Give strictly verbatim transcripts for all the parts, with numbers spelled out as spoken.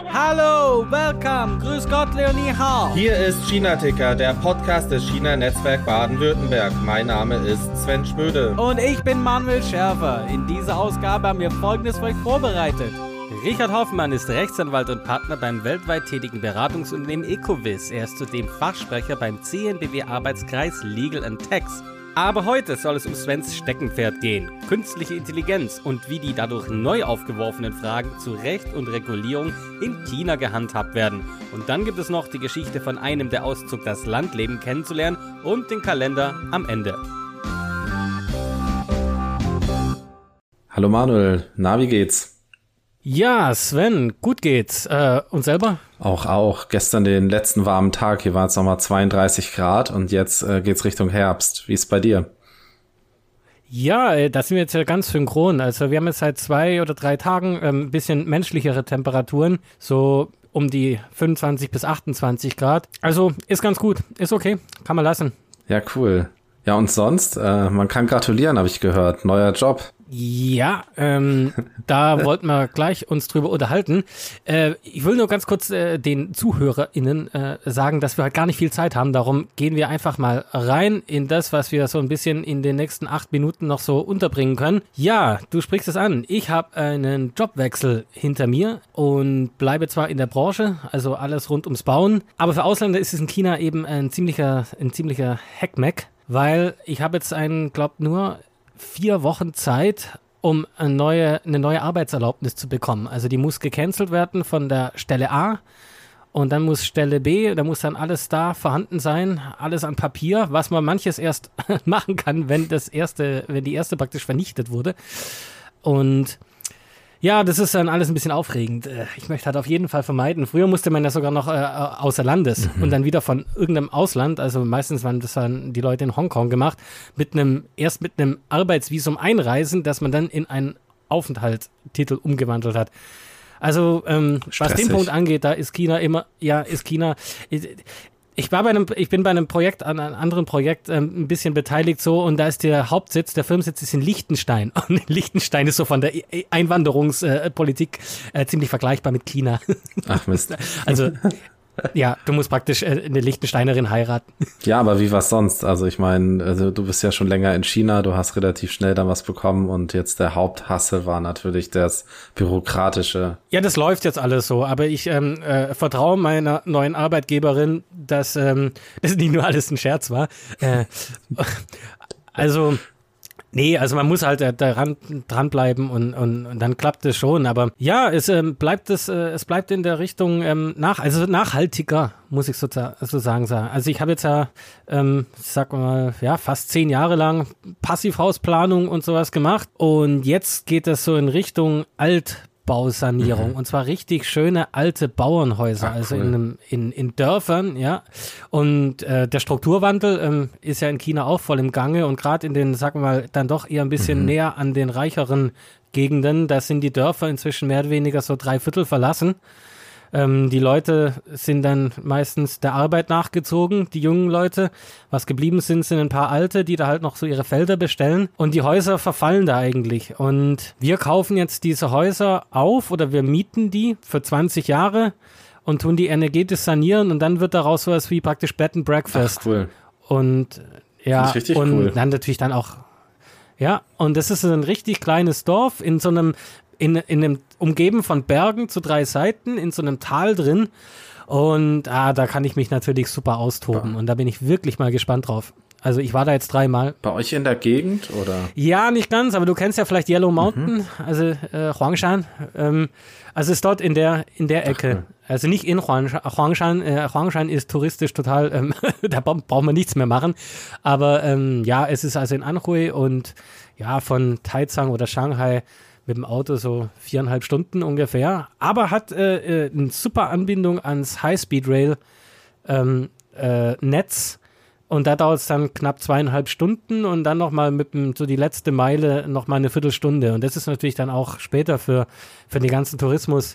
Hallo, welcome, grüß Gott, Leonie Hau. Hier ist China-Ticker, der Podcast des China-Netzwerk Baden-Württemberg. Mein Name ist Sven Schmöde. Und ich bin Manuel Schärfer. In dieser Ausgabe haben wir Folgendes für euch vorbereitet. Richard Hoffmann ist Rechtsanwalt und Partner beim weltweit tätigen Beratungsunternehmen Ecovis. Er ist zudem Fachsprecher beim C N B W-Arbeitskreis Legal and Tax. Aber heute soll es um Svens Steckenpferd gehen, künstliche Intelligenz und wie die dadurch neu aufgeworfenen Fragen zu Recht und Regulierung in China gehandhabt werden. Und dann gibt es noch die Geschichte von einem, der auszog, das Landleben kennenzulernen und den Kalender am Ende. Hallo Manuel, na, wie geht's? Ja, Sven, gut geht's. Äh, und selber? Auch, auch. Gestern den letzten warmen Tag, hier waren es nochmal zweiunddreißig Grad und jetzt äh, geht's Richtung Herbst. Wie ist bei dir? Ja, äh, da sind wir jetzt ja ganz synchron. Also wir haben jetzt seit zwei oder drei Tagen ähm, ein bisschen menschlichere Temperaturen, so um die fünfundzwanzig bis achtundzwanzig Grad. Also ist ganz gut, ist okay, kann man lassen. Ja, cool. Ja, und sonst? Äh, man kann gratulieren, habe ich gehört. Neuer Job. Ja, ähm, da wollten wir gleich uns drüber unterhalten. Äh, ich will nur ganz kurz äh, den ZuhörerInnen äh, sagen, dass wir heute gar nicht viel Zeit haben. Darum gehen wir einfach mal rein in das, was wir so ein bisschen in den nächsten acht Minuten noch so unterbringen können. Ja, du sprichst es an. Ich habe einen Jobwechsel hinter mir und bleibe zwar in der Branche, also alles rund ums Bauen, aber für Ausländer ist es in China eben ein ziemlicher, ein ziemlicher Heckmeck, weil ich habe jetzt einen, glaub nur vier Wochen Zeit, um eine neue, eine neue Arbeitserlaubnis zu bekommen. Also die muss gecancelt werden von der Stelle A und dann muss Stelle B, da muss dann alles da vorhanden sein, alles an Papier, was man manches erst machen kann, wenn das erste, wenn die erste praktisch vernichtet wurde. Und ja, das ist dann alles ein bisschen aufregend. Ich möchte halt auf jeden Fall vermeiden. Früher musste man ja sogar noch äh, außer Landes mhm. und dann wieder von irgendeinem Ausland, also meistens waren das dann die Leute in Hongkong gemacht, mit einem, erst mit einem Arbeitsvisum einreisen, das man dann in einen Aufenthaltstitel umgewandelt hat. Also ähm, was den Punkt angeht, da ist China immer, ja, ist China. Ich war bei einem, ich bin bei einem Projekt, an einem anderen Projekt ähm, ein bisschen beteiligt so und da ist der Hauptsitz, der Firmensitz ist in Liechtenstein und Liechtenstein ist so von der Einwanderungspolitik äh, äh, ziemlich vergleichbar mit China. Ach Mist. Also ja, du musst praktisch äh, eine Liechtensteinerin heiraten. Ja, aber wie was sonst? Also ich meine, also du bist ja schon länger in China, du hast relativ schnell dann was bekommen und jetzt der Haupthassel war natürlich das Bürokratische. Ja, das läuft jetzt alles so, aber ich ähm, äh, vertraue meiner neuen Arbeitgeberin, dass ähm, das nicht nur alles ein Scherz war. Äh, also Nee, also man muss halt äh, daran dranbleiben und, und, und dann klappt es schon. Aber ja, es ähm, bleibt es, äh, es bleibt in der Richtung ähm, nach, also nachhaltiger, muss ich sozusagen sagen. Also ich habe jetzt ja, ähm, sag mal, ja, fast zehn Jahre lang Passivhausplanung und sowas gemacht. Und jetzt geht es so in Richtung Altbausanierung mhm. und zwar richtig schöne alte Bauernhäuser, Ach, also cool. in, einem, in, in Dörfern, ja. Und äh, der Strukturwandel ähm, ist ja in China auch voll im Gange und gerade in den, sagen wir mal, dann doch eher ein bisschen mhm. näher an den reicheren Gegenden, da sind die Dörfer inzwischen mehr oder weniger so drei Viertel verlassen. Ähm, die Leute sind dann meistens der Arbeit nachgezogen, die jungen Leute. Was geblieben sind, sind ein paar Alte, die da halt noch so ihre Felder bestellen. Und die Häuser verfallen da eigentlich. Und wir kaufen jetzt diese Häuser auf oder wir mieten die für zwanzig Jahre und tun die energetisch sanieren und dann wird daraus sowas wie praktisch Bed and Breakfast. Ach, cool. Und ja, und cool. dann natürlich dann auch, ja, und das ist ein richtig kleines Dorf in so einem In, in einem umgeben von Bergen zu drei Seiten, in so einem Tal drin. Und ah, da kann ich mich natürlich super austoben. Ja. Und da bin ich wirklich mal gespannt drauf. Also ich war da jetzt dreimal. Bei euch in der Gegend, oder? Ja, nicht ganz, aber du kennst ja vielleicht Yellow Mountain, mhm. also äh, Huangshan. Ähm, also ist dort in der in der Ecke. Ach, also nicht in Huangshan. Huangshan, äh, Huangshan ist touristisch total, ähm, da braucht man nichts mehr machen. Aber ähm, ja, es ist also in Anhui und ja, von Taizang oder Shanghai mit dem Auto so viereinhalb Stunden ungefähr, aber hat äh, äh, eine super Anbindung ans High-Speed-Rail ähm, äh, Netz und da dauert es dann knapp zweieinhalb Stunden und dann nochmal mit dem, so die letzte Meile nochmal eine Viertelstunde und das ist natürlich dann auch später für, für den ganzen Tourismus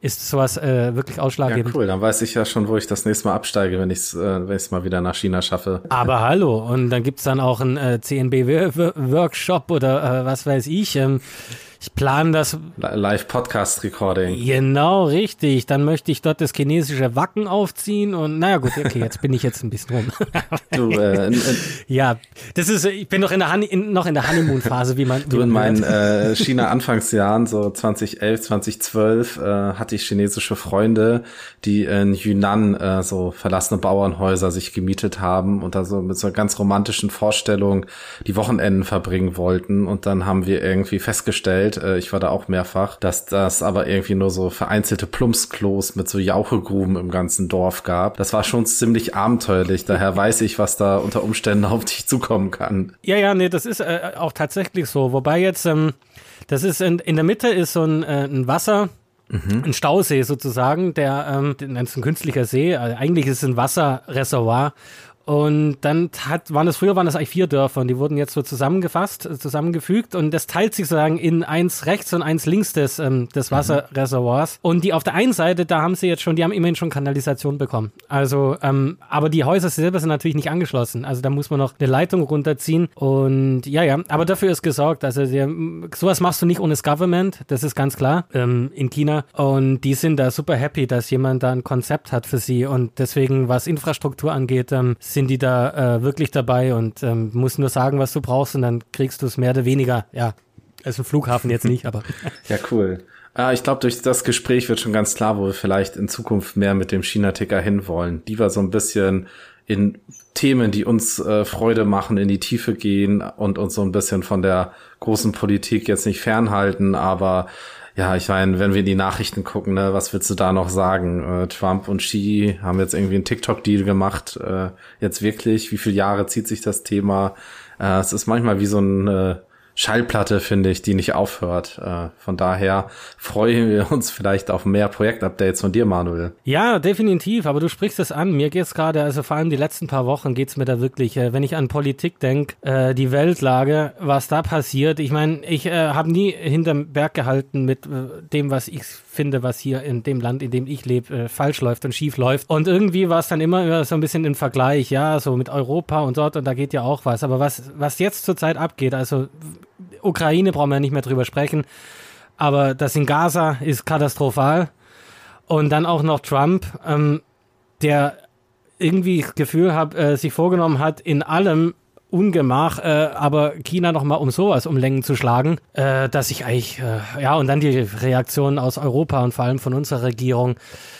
ist sowas äh, wirklich ausschlaggebend. Ja, cool, dann weiß ich ja schon, wo ich das nächste Mal absteige, wenn ich es äh, wenn ich's mal wieder nach China schaffe. Aber hallo, und dann gibt's dann auch einen äh, C N B-Workshop oder äh, was weiß ich. Ähm, ich plane das. Live-Podcast-Recording. Genau, richtig. Dann möchte ich dort das chinesische Wacken aufziehen und naja gut, okay, jetzt bin ich jetzt ein bisschen rum. Du, äh, in, in, ja, das ist, ich bin noch in der, Honey, in, noch in der Honeymoon-Phase, wie man. Du, wie in man meinen äh, China-Anfangsjahren, so zwanzig elf, zwanzig zwölf, äh, hatte ich chinesische Freunde, die in Yunnan äh, so verlassene Bauernhäuser sich gemietet haben und da so mit so einer ganz romantischen Vorstellung die Wochenenden verbringen wollten. Und dann haben wir irgendwie festgestellt, äh, ich war da auch mehrfach, dass das aber irgendwie nur so vereinzelte Plumpsklos mit so Jauchegruben im ganzen Dorf gab. Das war schon ziemlich abenteuerlich. Daher weiß ich, was da unter Umständen auf dich zukommen kann. Ja, ja, nee, das ist äh, auch tatsächlich so. Wobei jetzt, ähm, das ist in, in der Mitte ist so ein, äh, ein Wasser, mhm. ein Stausee sozusagen, der, ähm, das ist ein künstlicher See, also eigentlich ist es ein Wasserreservoir. Und dann hat, waren das, früher waren das eigentlich vier Dörfer und die wurden jetzt so zusammengefasst, zusammengefügt und das teilt sich sozusagen in eins rechts und eins links des, ähm, des Wasserreservoirs. Und die auf der einen Seite, da haben sie jetzt schon, die haben immerhin schon Kanalisation bekommen. Also, ähm, aber die Häuser selber sind natürlich nicht angeschlossen. Also da muss man noch eine Leitung runterziehen und ja, ja, aber dafür ist gesorgt. Also der, sowas machst du nicht ohne das Government, das ist ganz klar, ähm, in China. Und die sind da super happy, dass jemand da ein Konzept hat für sie und deswegen, was Infrastruktur angeht, ähm, sind die da äh, wirklich dabei und ähm, musst nur sagen, was du brauchst und dann kriegst du es mehr oder weniger, ja, also ein Flughafen jetzt nicht, aber. Ja, cool. Äh, ich glaube, durch das Gespräch wird schon ganz klar, wo wir vielleicht in Zukunft mehr mit dem China-Ticker hinwollen. Die wir so ein bisschen in Themen, die uns äh, Freude machen, in die Tiefe gehen und uns so ein bisschen von der großen Politik jetzt nicht fernhalten, aber ja, ich meine, wenn wir in die Nachrichten gucken, ne, was willst du da noch sagen? Äh, Trump und Xi haben jetzt irgendwie einen TikTok-Deal gemacht. Äh, jetzt wirklich, wie viele Jahre zieht sich das Thema? Äh, es ist manchmal wie so eine Schallplatte, finde ich, die nicht aufhört. Äh, von daher freuen wir uns vielleicht auf mehr Projektupdates von dir, Manuel. Ja, definitiv, aber du sprichst es an. Mir geht's gerade, also vor allem die letzten paar Wochen geht's mir da wirklich, äh, wenn ich an Politik denke, äh, die Weltlage, was da passiert. Ich meine, ich äh, habe nie hinterm Berg gehalten mit äh, dem, was ich finde, was hier in dem Land, in dem ich lebe, äh, falsch läuft und schief läuft. Und irgendwie war es dann immer, immer so ein bisschen im Vergleich, ja, so mit Europa und dort und da geht ja auch was. Aber was, was jetzt zurzeit abgeht, also Ukraine brauchen wir ja nicht mehr drüber sprechen, aber das in Gaza ist katastrophal. Und dann auch noch Trump, ähm, der irgendwie das Gefühl hat, äh, sich vorgenommen hat, in allem Ungemach, äh, aber China nochmal um sowas um Längen zu schlagen, äh, dass ich eigentlich, äh, ja, und dann die Reaktionen aus Europa und vor allem von unserer Regierung.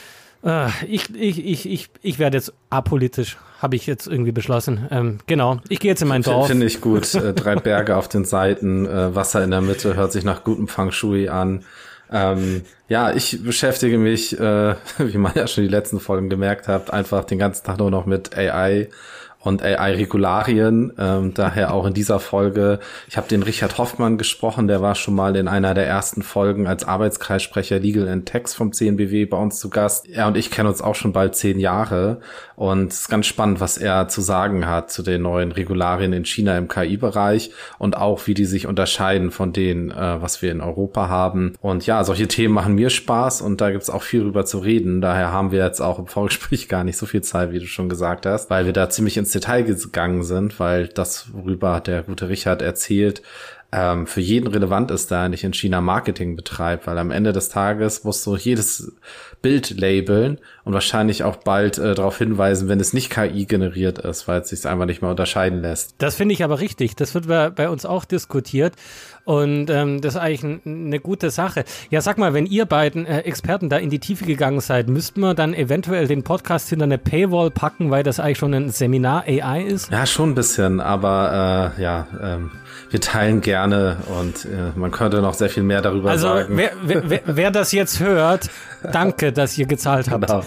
Äh, ich, ich, ich, ich, ich werde jetzt apolitisch, habe ich jetzt irgendwie beschlossen. Ähm, genau, ich gehe jetzt in mein Dorf. Finde ich gut. Äh, drei Berge auf den Seiten, äh, Wasser in der Mitte, hört sich nach gutem Feng Shui an. Ähm, ja, ich beschäftige mich, äh, wie man ja schon die letzten Folgen gemerkt hat, einfach den ganzen Tag nur noch mit A I und A I-Regularien, ähm, daher auch in dieser Folge. Ich habe den Richard Hoffmann gesprochen, der war schon mal in einer der ersten Folgen als Arbeitskreissprecher Legal and Tax vom C N B W bei uns zu Gast. Er und ich kennen uns auch schon bald zehn Jahre und es ist ganz spannend, was er zu sagen hat zu den neuen Regularien in China im K I-Bereich und auch, wie die sich unterscheiden von denen, äh, was wir in Europa haben. Und ja, solche Themen machen mir Spaß und da gibt's auch viel drüber zu reden. Daher haben wir jetzt auch im Vorgespräch gar nicht so viel Zeit, wie du schon gesagt hast, weil wir da ziemlich ins Detail gegangen sind, weil das, worüber der gute Richard erzählt, ähm, für jeden relevant ist, der nicht in China Marketing betreibt, weil am Ende des Tages musst du jedes Bild labeln und wahrscheinlich auch bald äh, darauf hinweisen, wenn es nicht K I generiert ist, weil es sich einfach nicht mehr unterscheiden lässt. Das finde ich aber richtig. Das wird bei, bei uns auch diskutiert. Und ähm, das ist eigentlich eine gute Sache. Ja, sag mal, wenn ihr beiden äh, Experten da in die Tiefe gegangen seid, müssten wir dann eventuell den Podcast hinter eine Paywall packen, weil das eigentlich schon ein Seminar A I ist? Ja, schon ein bisschen, aber äh, ja, ähm, wir teilen gerne und äh, man könnte noch sehr viel mehr darüber also, sagen. Also wer, wer, wer das jetzt hört, danke, dass ihr gezahlt habt. Genau.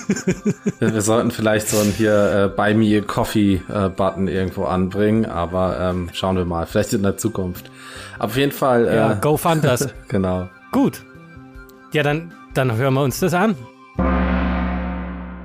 wir, wir sollten vielleicht so einen hier äh, Buy Me a Coffee äh, Button irgendwo anbringen, aber ähm, schauen wir mal, vielleicht in der Zukunft. Auf jeden Fall. Äh, ja, go fund das. Genau. Gut. Ja, dann, dann hören wir uns das an.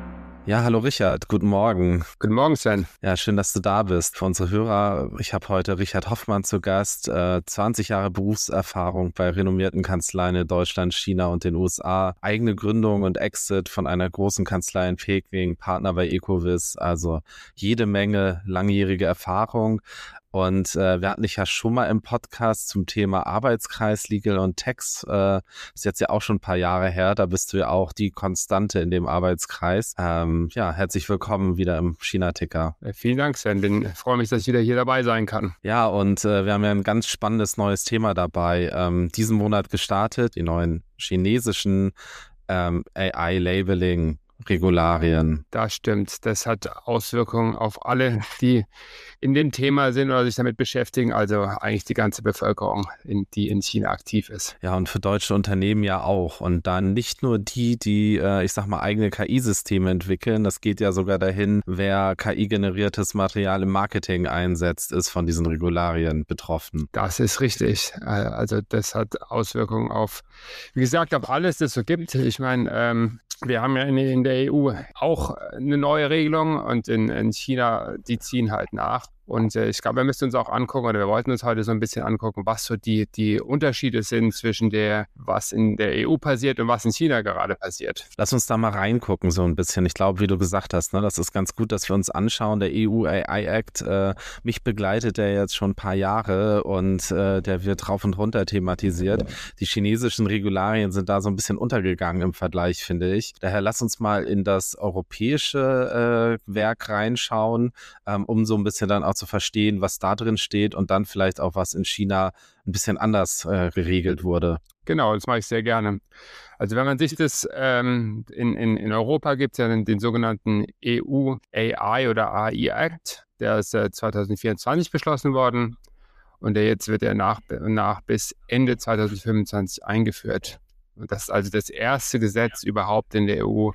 Ja, hallo Richard, guten Morgen. Guten Morgen, Sven. Ja, schön, dass du da bist. Für unsere Hörer, ich habe heute Richard Hoffmann zu Gast, äh, zwanzig Jahre Berufserfahrung bei renommierten Kanzleien in Deutschland, China und den U S A, eigene Gründung und Exit von einer großen Kanzlei in Peking, Partner bei Ecovis, also jede Menge langjährige Erfahrung. Und äh, wir hatten dich ja schon mal im Podcast zum Thema Arbeitskreis, Legal und Tax. Äh, ist jetzt ja auch schon ein paar Jahre her. Da bist du ja auch die Konstante in dem Arbeitskreis. Ähm, ja, herzlich willkommen wieder im China-Ticker. Äh, vielen Dank, Sven. Bin freue mich, dass ich wieder hier dabei sein kann. Ja, und äh, wir haben ja ein ganz spannendes neues Thema dabei. Ähm, diesen Monat gestartet, die neuen chinesischen ähm, A I-Labeling Regularien. Das stimmt. Das hat Auswirkungen auf alle, die in dem Thema sind oder sich damit beschäftigen, also eigentlich die ganze Bevölkerung, in, die in China aktiv ist. Ja, und für deutsche Unternehmen ja auch. Und dann nicht nur die, die, äh, ich sag mal, eigene K I-Systeme entwickeln. Das geht ja sogar dahin, wer K I-generiertes Material im Marketing einsetzt, ist von diesen Regularien betroffen. Das ist richtig. Also das hat Auswirkungen auf, wie gesagt, auf alles, das es so gibt. Ich meine, ähm, wir haben ja in, in der E U auch eine neue Regelung und in, in China, die ziehen halt nach. Und äh, ich glaube, wir müssen uns auch angucken, oder wir wollten uns heute so ein bisschen angucken, was so die, die Unterschiede sind zwischen der, was in der E U passiert und was in China gerade passiert. Lass uns da mal reingucken so ein bisschen. Ich glaube, wie du gesagt hast, ne, das ist ganz gut, dass wir uns anschauen. Der E U A I Act, äh, mich begleitet der jetzt schon ein paar Jahre und äh, der wird rauf und runter thematisiert. Die chinesischen Regularien sind da so ein bisschen untergegangen im Vergleich, finde ich. Daher lass uns mal in das europäische äh, Werk reinschauen, ähm, um so ein bisschen dann auch zu verstehen, was da drin steht und dann vielleicht auch, was in China ein bisschen anders äh, geregelt wurde. Genau, das mache ich sehr gerne. Also wenn man sich das, ähm, in, in, in Europa gibt es ja den, den sogenannten E U A I oder A I Act, der ist äh, zwanzig vierundzwanzig beschlossen worden und der jetzt wird er nach, nach bis Ende zwanzig fünfundzwanzig eingeführt. Und das ist also das erste Gesetz überhaupt in der E U,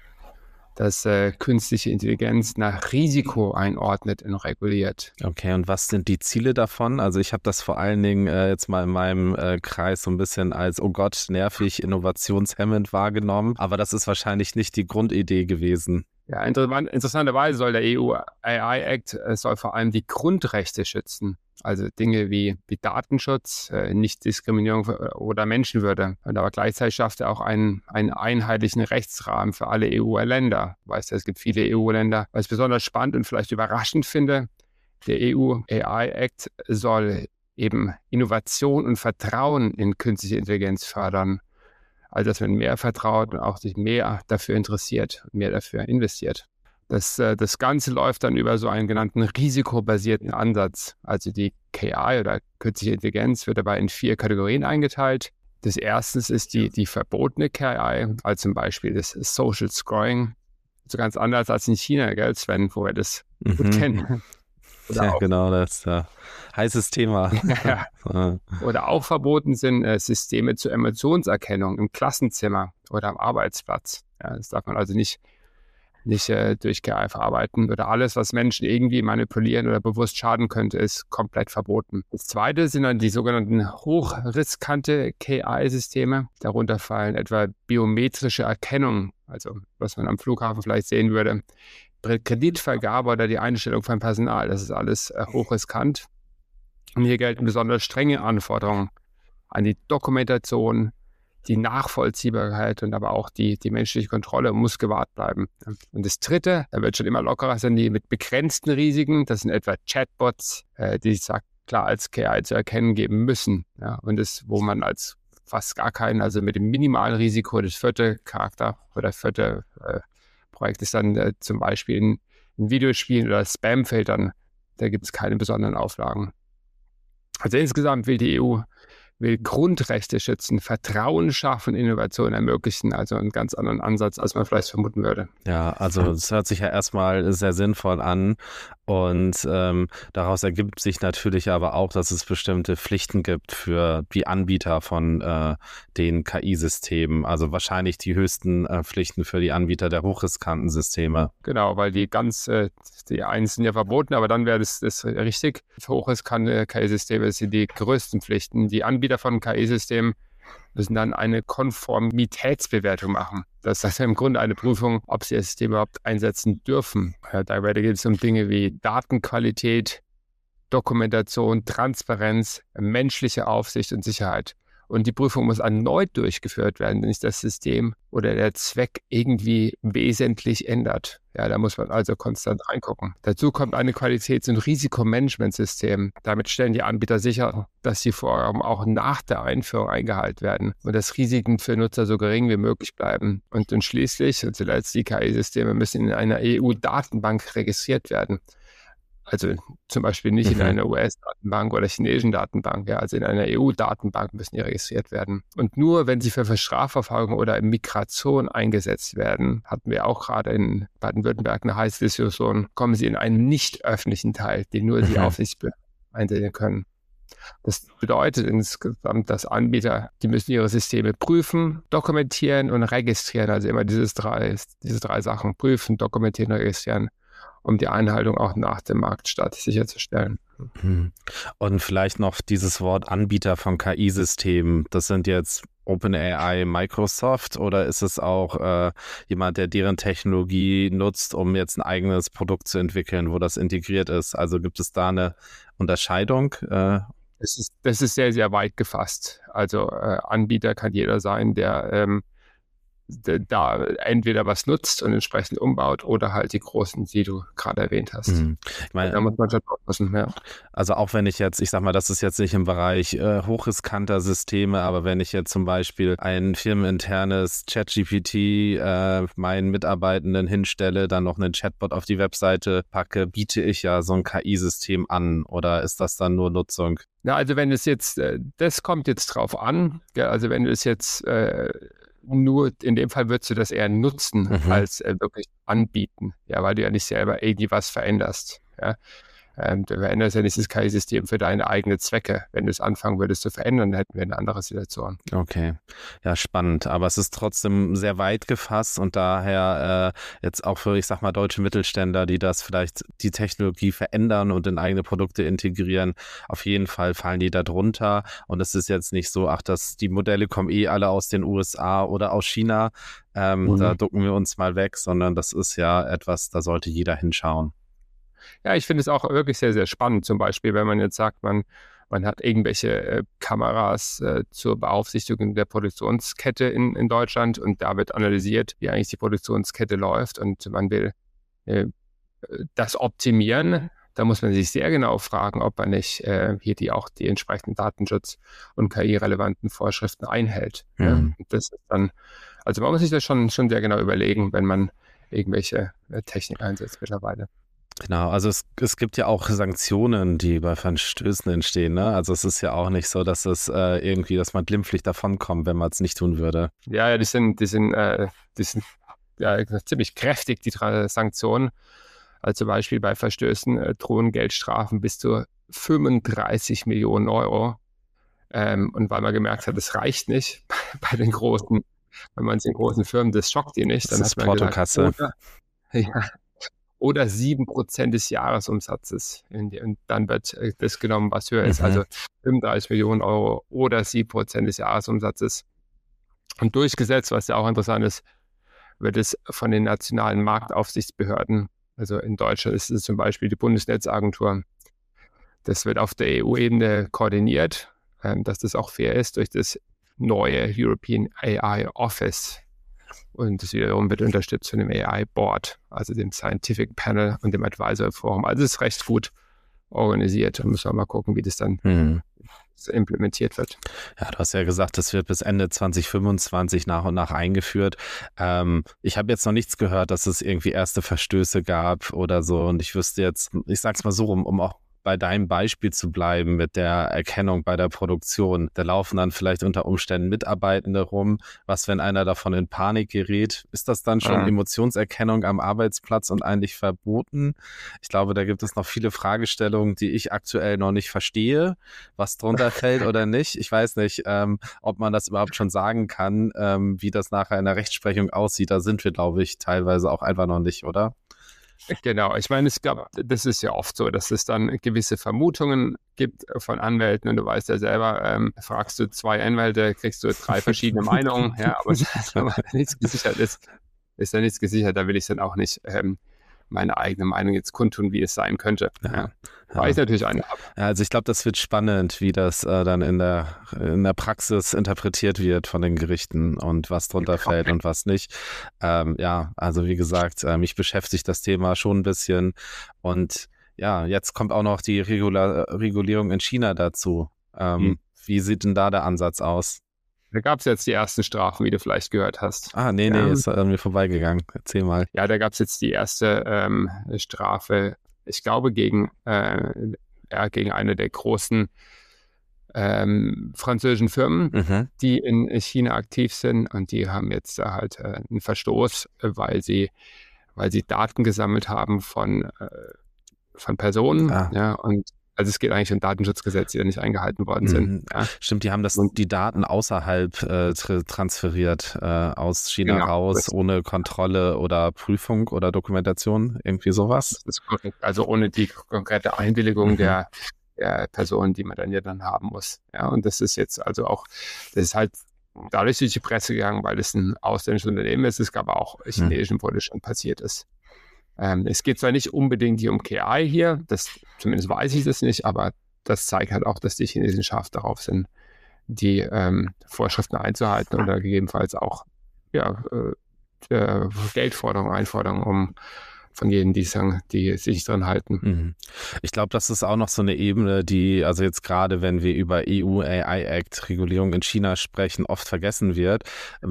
das äh, künstliche Intelligenz nach Risiko einordnet und reguliert. Okay, und was sind die Ziele davon? Also ich habe das vor allen Dingen äh, jetzt mal in meinem äh, Kreis so ein bisschen als, oh Gott, nervig, innovationshemmend wahrgenommen, aber das ist wahrscheinlich nicht die Grundidee gewesen. Ja, inter- interessanterweise soll der E U A I Act äh, soll vor allem die Grundrechte schützen. Also Dinge wie, wie Datenschutz, äh, Nichtdiskriminierung oder Menschenwürde. Und aber gleichzeitig schafft er auch einen, einen einheitlichen Rechtsrahmen für alle E U-Länder. Weißt du, es gibt viele E U-Länder. Was ich besonders spannend und vielleicht überraschend finde, der E U A I Act soll eben Innovation und Vertrauen in künstliche Intelligenz fördern. Also dass man mehr vertraut und auch sich mehr dafür interessiert, mehr dafür investiert. Das, das Ganze läuft dann über so einen genannten risikobasierten Ansatz. Also die K I oder künstliche Intelligenz wird dabei in vier Kategorien eingeteilt. Das erste ist die, die verbotene K I, also zum Beispiel das Social Scoring. So ganz anders als in China, gell, Sven, wo wir das mhm. gut kennen. Ja, genau, das ist ein heißes Thema. Ja. Oder auch verboten sind äh, Systeme zur Emotionserkennung im Klassenzimmer oder am Arbeitsplatz. Ja, das darf man also nicht nicht äh, durch K I verarbeiten oder alles, was Menschen irgendwie manipulieren oder bewusst schaden könnte, ist komplett verboten. Das zweite sind dann die sogenannten hochriskante K I-Systeme. Darunter fallen etwa biometrische Erkennung, also was man am Flughafen vielleicht sehen würde, Kreditvergabe oder die Einstellung von Personal. Das ist alles äh, hochriskant. Und hier gelten besonders strenge Anforderungen an die Dokumentation, die Nachvollziehbarkeit und aber auch die, die menschliche Kontrolle muss gewahrt bleiben. Und das Dritte, da wird schon immer lockerer, sind die mit begrenzten Risiken. Das sind etwa Chatbots, äh, die sich klar als K I zu erkennen geben müssen. Ja, und das, wo man als fast gar keinen, also mit dem minimalen Risiko, das vierte Charakter oder vierte äh, Projekt ist dann äh, zum Beispiel in, in Videospielen oder Spamfiltern. Da gibt es keine besonderen Auflagen. Also insgesamt will die E U will Grundrechte schützen, Vertrauen schaffen, Innovation ermöglichen, also einen ganz anderen Ansatz, als man vielleicht vermuten würde. Ja, also es hört sich ja erstmal sehr sinnvoll an und ähm, daraus ergibt sich natürlich aber auch, dass es bestimmte Pflichten gibt für die Anbieter von äh, den K I-Systemen, also wahrscheinlich die höchsten äh, Pflichten für die Anbieter der hochriskanten Systeme. Genau, weil die ganz, äh, die einen sind ja verboten, aber dann wäre das, das richtig. Für hochriskante K I-Systeme sind die größten Pflichten. Die Anbieter von K I-Systemen müssen dann eine Konformitätsbewertung machen. Das ist im Grunde eine Prüfung, ob sie das System überhaupt einsetzen dürfen. Ja, dabei geht es um Dinge wie Datenqualität, Dokumentation, Transparenz, menschliche Aufsicht und Sicherheit. Und die Prüfung muss erneut durchgeführt werden, wenn sich das System oder der Zweck irgendwie wesentlich ändert. Ja, da muss man also konstant reingucken. Dazu kommt ein Qualitäts- und Risikomanagementsystem. Damit stellen die Anbieter sicher, dass die Vorgaben auch nach der Einführung eingehalten werden und dass Risiken für Nutzer so gering wie möglich bleiben. Und, und schließlich und zuletzt, die K I-Systeme müssen in einer E U-Datenbank registriert werden. Also zum Beispiel nicht mhm. in einer U S-Datenbank oder chinesischen Datenbank, ja, also in einer E U-Datenbank müssen die registriert werden. Und nur wenn sie für Strafverfolgung oder Migration eingesetzt werden, hatten wir auch gerade in Baden-Württemberg eine heiße Diskussion, kommen sie in einen nicht öffentlichen Teil, den nur die mhm. Aufsichtsbehörden einsehen können. Das bedeutet insgesamt, dass Anbieter, die müssen ihre Systeme prüfen, dokumentieren und registrieren. Also immer dieses drei, diese drei Sachen: prüfen, dokumentieren, registrieren, um die Einhaltung auch nach dem Marktstart sicherzustellen. Und vielleicht noch dieses Wort Anbieter von K I-Systemen. Das sind jetzt OpenAI, Microsoft, oder ist es auch äh, jemand, der deren Technologie nutzt, um jetzt ein eigenes Produkt zu entwickeln, wo das integriert ist? Also gibt es da eine Unterscheidung? Äh, das ist, das ist sehr, sehr weit gefasst. Also äh, Anbieter kann jeder sein, der ähm, da entweder was nutzt und entsprechend umbaut oder halt die großen, die du gerade erwähnt hast. Mhm. Ich meine, da muss man schon aufpassen, ja. Also auch wenn ich jetzt, ich sag mal, das ist jetzt nicht im Bereich äh, hochriskanter Systeme, aber wenn ich jetzt zum Beispiel ein firmeninternes ChatGPT äh, meinen Mitarbeitenden hinstelle, dann noch einen Chatbot auf die Webseite packe, biete ich ja so ein K I-System an, oder ist das dann nur Nutzung? Na, also wenn es jetzt, äh, das kommt jetzt drauf an, ja, also wenn du es jetzt äh, nur in dem Fall würdest du das eher nutzen, mhm. als äh, wirklich anbieten, ja, weil du ja nicht selber irgendwie was veränderst. Ja. Ähm, du veränderst ja nicht das K I-System für deine eigenen Zwecke. Wenn du es anfangen würdest zu verändern, dann hätten wir eine andere Situation. Okay, ja, spannend. Aber es ist trotzdem sehr weit gefasst und daher äh, jetzt auch für, ich sag mal, deutsche Mittelständler, die das vielleicht die Technologie verändern und in eigene Produkte integrieren, auf jeden Fall fallen die da drunter. Und es ist jetzt nicht so, ach, dass die Modelle kommen eh alle aus den U S A oder aus China. Ähm, mhm. Da ducken wir uns mal weg, sondern das ist ja etwas, da sollte jeder hinschauen. Ja, ich finde es auch wirklich sehr, sehr spannend. Zum Beispiel, wenn man jetzt sagt, man, man hat irgendwelche äh, Kameras äh, zur Beaufsichtigung der Produktionskette in, in Deutschland und da wird analysiert, wie eigentlich die Produktionskette läuft und man will äh, das optimieren. Da muss man sich sehr genau fragen, ob man nicht äh, hier die auch die entsprechenden Datenschutz- und K I-relevanten Vorschriften einhält. Mhm. Ja, das ist dann, also man muss sich das schon, schon sehr genau überlegen, wenn man irgendwelche äh, Technik einsetzt mittlerweile. Genau, also es, es gibt ja auch Sanktionen, die bei Verstößen entstehen, ne? Also es ist ja auch nicht so, dass es äh, irgendwie, dass man glimpflich davonkommt, wenn man es nicht tun würde. Ja, ja, die sind, die sind, äh, die sind ja, ziemlich kräftig, die Sanktionen. Also zum Beispiel bei Verstößen äh, drohen Geldstrafen bis zu fünfunddreißig Millionen Euro. Ähm, und weil man gemerkt hat, das reicht nicht bei den großen, wenn man es in großen Firmen, das schockt die nicht. Das dann ist hat man Portokasse. Gesagt, oder, ja, oder sieben Prozent des Jahresumsatzes. Und dann wird das genommen, was höher ist. Mhm. Also fünfunddreißig Millionen Euro oder sieben Prozent des Jahresumsatzes. Und durchgesetzt, was ja auch interessant ist, wird es von den nationalen Marktaufsichtsbehörden, also in Deutschland ist es zum Beispiel die Bundesnetzagentur, das wird auf der E U-Ebene koordiniert, dass das auch fair ist durch das neue European A I Office. Und das wiederum wird unterstützt von dem A I Board, also dem Scientific Panel und dem Advisory Forum. Also es ist recht gut organisiert und müssen wir mal gucken, wie das dann mhm. implementiert wird. Ja, du hast ja gesagt, das wird bis Ende zwanzig fünfundzwanzig nach und nach eingeführt. Ähm, ich habe jetzt noch nichts gehört, dass es irgendwie erste Verstöße gab oder so. Und ich wüsste jetzt, ich sag's mal so rum, um auch bei deinem Beispiel zu bleiben mit der Erkennung bei der Produktion. Da laufen dann vielleicht unter Umständen Mitarbeitende rum. Was, wenn einer davon in Panik gerät? Ist das dann schon ja. Emotionserkennung am Arbeitsplatz und eigentlich verboten? Ich glaube, da gibt es noch viele Fragestellungen, die ich aktuell noch nicht verstehe, was drunter fällt oder nicht. Ich weiß nicht, ähm, ob man das überhaupt schon sagen kann, ähm, wie das nachher in der Rechtsprechung aussieht. Da sind wir, glaube ich, teilweise auch einfach noch nicht, oder? Genau, ich meine, es gab, das ist ja oft so, dass es dann gewisse Vermutungen gibt von Anwälten und du weißt ja selber, ähm, fragst du zwei Anwälte, kriegst du drei verschiedene Meinungen, ja, aber es ist aber nichts gesichert ist, ist ja nichts gesichert, da will ich dann auch nicht ähm, meine eigene Meinung jetzt kundtun, wie es sein könnte. Ja. Ja. Weil ich natürlich eine habe. Ja, also ich glaube, das wird spannend, wie das äh, dann in der, in der Praxis interpretiert wird von den Gerichten und was drunter fällt und was nicht. Ähm, ja, also wie gesagt, äh, mich beschäftigt das Thema schon ein bisschen und ja, jetzt kommt auch noch die Regula- Regulierung in China dazu. Ähm, hm. Wie sieht denn da der Ansatz aus? Da gab es jetzt die ersten Strafen, wie du vielleicht gehört hast. Ah, nee, ja. nee, ist an mir vorbeigegangen. Erzähl mal. Ja, da gab es jetzt die erste ähm, Strafe, ich glaube, gegen, äh, ja, gegen eine der großen ähm, französischen Firmen, mhm. die in China aktiv sind. Und die haben jetzt äh, halt äh, einen Verstoß, weil sie, weil sie Daten gesammelt haben von, äh, von Personen. Ah. Ja, und also es geht eigentlich um Datenschutzgesetze, die da nicht eingehalten worden sind. Mhm. Ja. Stimmt, die haben das, die Daten außerhalb äh, transferiert, äh, aus China genau, raus, ohne Kontrolle oder Prüfung oder Dokumentation, irgendwie sowas? Das ist korrekt. Also ohne die konkrete Einwilligung mhm. der, der Person, die man dann ja dann haben muss. Ja, und das ist jetzt also auch, das ist halt dadurch durch die Presse gegangen, weil es ein ausländisches Unternehmen ist. Es gab auch chinesischen, mhm. wo das schon passiert ist. Ähm, es geht zwar nicht unbedingt hier um K I hier, das, zumindest weiß ich das nicht, aber das zeigt halt auch, dass die Chinesen scharf darauf sind, die ähm, Vorschriften einzuhalten oder gegebenenfalls auch ja, äh, Geldforderungen, Einforderungen um von jenen, die sagen, die sich dran halten. Mhm. Ich glaube, das ist auch noch so eine Ebene, die, also jetzt gerade, wenn wir über E U A I Act Regulierung in China sprechen, oft vergessen wird.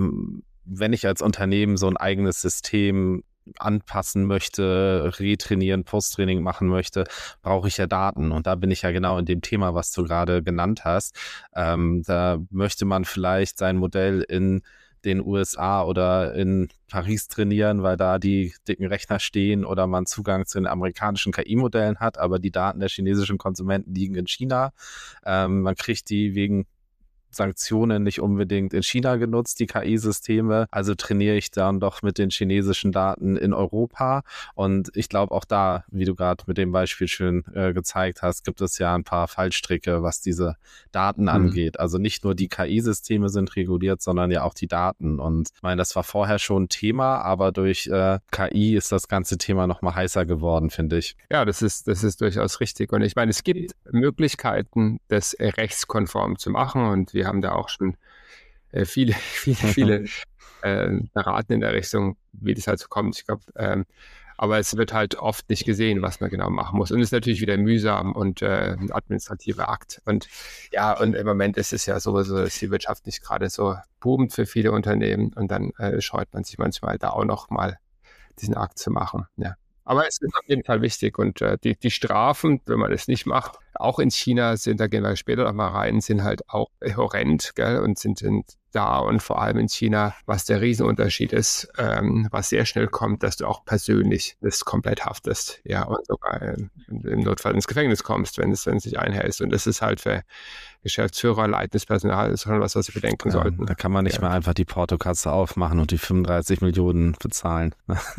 Wenn ich als Unternehmen so ein eigenes System anpassen möchte, retrainieren, Posttraining machen möchte, brauche ich ja Daten. Und da bin ich ja genau in dem Thema, was du gerade genannt hast. Ähm, da möchte man vielleicht sein Modell in den U S A oder in Paris trainieren, weil da die dicken Rechner stehen oder man Zugang zu den amerikanischen K I-Modellen hat, aber die Daten der chinesischen Konsumenten liegen in China. Ähm, man kriegt die wegen Sanktionen nicht unbedingt in China genutzt, die K I-Systeme. Also trainiere ich dann doch mit den chinesischen Daten in Europa. Und ich glaube auch da, wie du gerade mit dem Beispiel schön äh, gezeigt hast, gibt es ja ein paar Fallstricke, was diese Daten mhm. angeht. Also nicht nur die K I-Systeme sind reguliert, sondern ja auch die Daten. Und ich meine, das war vorher schon ein Thema, aber durch äh, K I ist das ganze Thema noch mal heißer geworden, finde ich. Ja, das ist, das ist durchaus richtig. Und ich meine, es gibt Möglichkeiten, das rechtskonform zu machen. Und wir Wir haben da auch schon äh, viele, viele, viele äh, beraten in der Richtung, wie das halt so kommt. Ich glaube, ähm, aber es wird halt oft nicht gesehen, was man genau machen muss. Und es ist natürlich wieder mühsam und äh, ein administrativer Akt. Und ja, und im Moment ist es ja sowieso, dass die Wirtschaft nicht gerade so boomend für viele Unternehmen. Und dann äh, scheut man sich manchmal da auch noch mal diesen Akt zu machen. Ja. Aber es ist auf jeden Fall wichtig und äh, die, die Strafen, wenn man das nicht macht, auch in China sind, da gehen wir später noch mal rein, sind halt auch horrend, gell, und sind, sind da und vor allem in China, was der Riesenunterschied ist, ähm, was sehr schnell kommt, dass du auch persönlich das komplett haftest, ja, und sogar äh, im Notfall ins Gefängnis kommst, wenn es, wenn es sich einhältst. Und das ist halt für Geschäftsführer, leitendes Personal, ist schon was, was sie bedenken ja, sollten. Da kann man nicht ja. mehr einfach die Portokasse aufmachen und die fünfunddreißig Millionen bezahlen.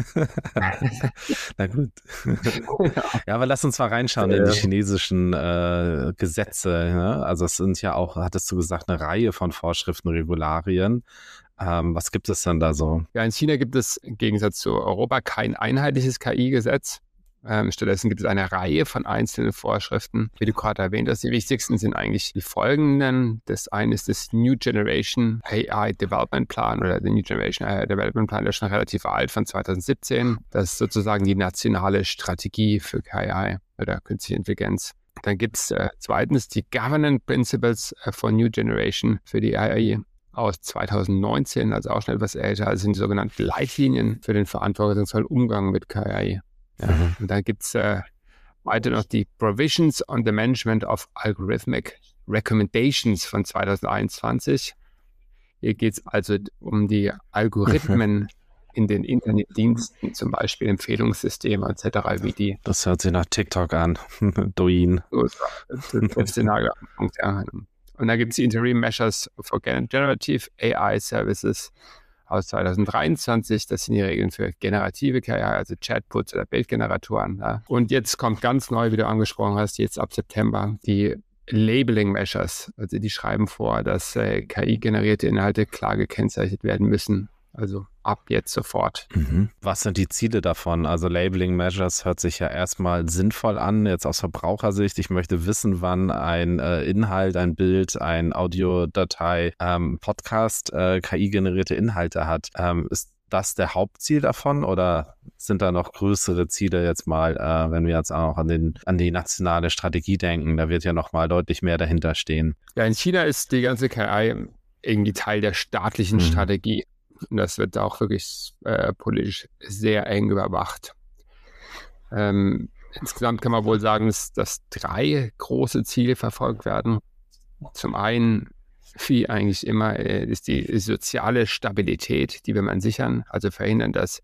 Na gut. Ja. ja, aber lass uns mal reinschauen ja. in die chinesischen äh, Gesetze. Ne? Also es sind ja auch, hattest du gesagt, eine Reihe von Vorschriften, Regularien. Ähm, was gibt es denn da so? Ja, in China gibt es im Gegensatz zu Europa kein einheitliches K I-Gesetz. Ähm, stattdessen gibt es eine Reihe von einzelnen Vorschriften. Wie du gerade erwähnt hast, die wichtigsten sind eigentlich die folgenden. Das eine ist das New Generation A I Development Plan oder der New Generation A I Development Plan, der ist schon relativ alt, von zwanzig siebzehn. Das ist sozusagen die nationale Strategie für K I oder künstliche Intelligenz. Dann gibt es äh, zweitens die Governance Principles for New Generation für die A I aus zwanzig neunzehn, also auch schon etwas älter. Also sind die sogenannten Leitlinien für den verantwortungsvollen Umgang mit K I. Ja, mhm. Und dann gibt es äh, weiter noch die Provisions on the Management of Algorithmic Recommendations von zwanzig einundzwanzig. Hier geht es also um die Algorithmen in den Internetdiensten, zum Beispiel Empfehlungssysteme et cetera, wie die. Das hört sich nach TikTok an. Douyin. Das ist der Nagelpunkt, ja. Und dann gibt es die Interim Measures for Generative A I Services aus zweitausenddreiundzwanzig. Das sind die Regeln für generative K I, also Chatbots oder Bildgeneratoren. Ja. Und jetzt kommt ganz neu, wie du angesprochen hast, jetzt ab September die Labeling Measures. Also die schreiben vor, dass äh, K I-generierte Inhalte klar gekennzeichnet werden müssen. Also ab jetzt sofort. Mhm. Was sind die Ziele davon? Also Labeling Measures hört sich ja erstmal sinnvoll an, jetzt aus Verbrauchersicht. Ich möchte wissen, wann ein äh, Inhalt, ein Bild, ein Audiodatei, ähm, Podcast äh, K I-generierte Inhalte hat. Ähm, ist das der Hauptziel davon oder sind da noch größere Ziele jetzt mal, äh, wenn wir jetzt auch an, den, an die nationale Strategie denken? Da wird ja noch mal deutlich mehr dahinter stehen. Ja, in China ist die ganze K I irgendwie Teil der staatlichen mhm. Strategie. Und das wird auch wirklich äh, politisch sehr eng überwacht. Ähm, insgesamt kann man wohl sagen, dass, dass drei große Ziele verfolgt werden. Zum einen, wie eigentlich immer, äh, ist die soziale Stabilität, die will man sichern, also verhindern, dass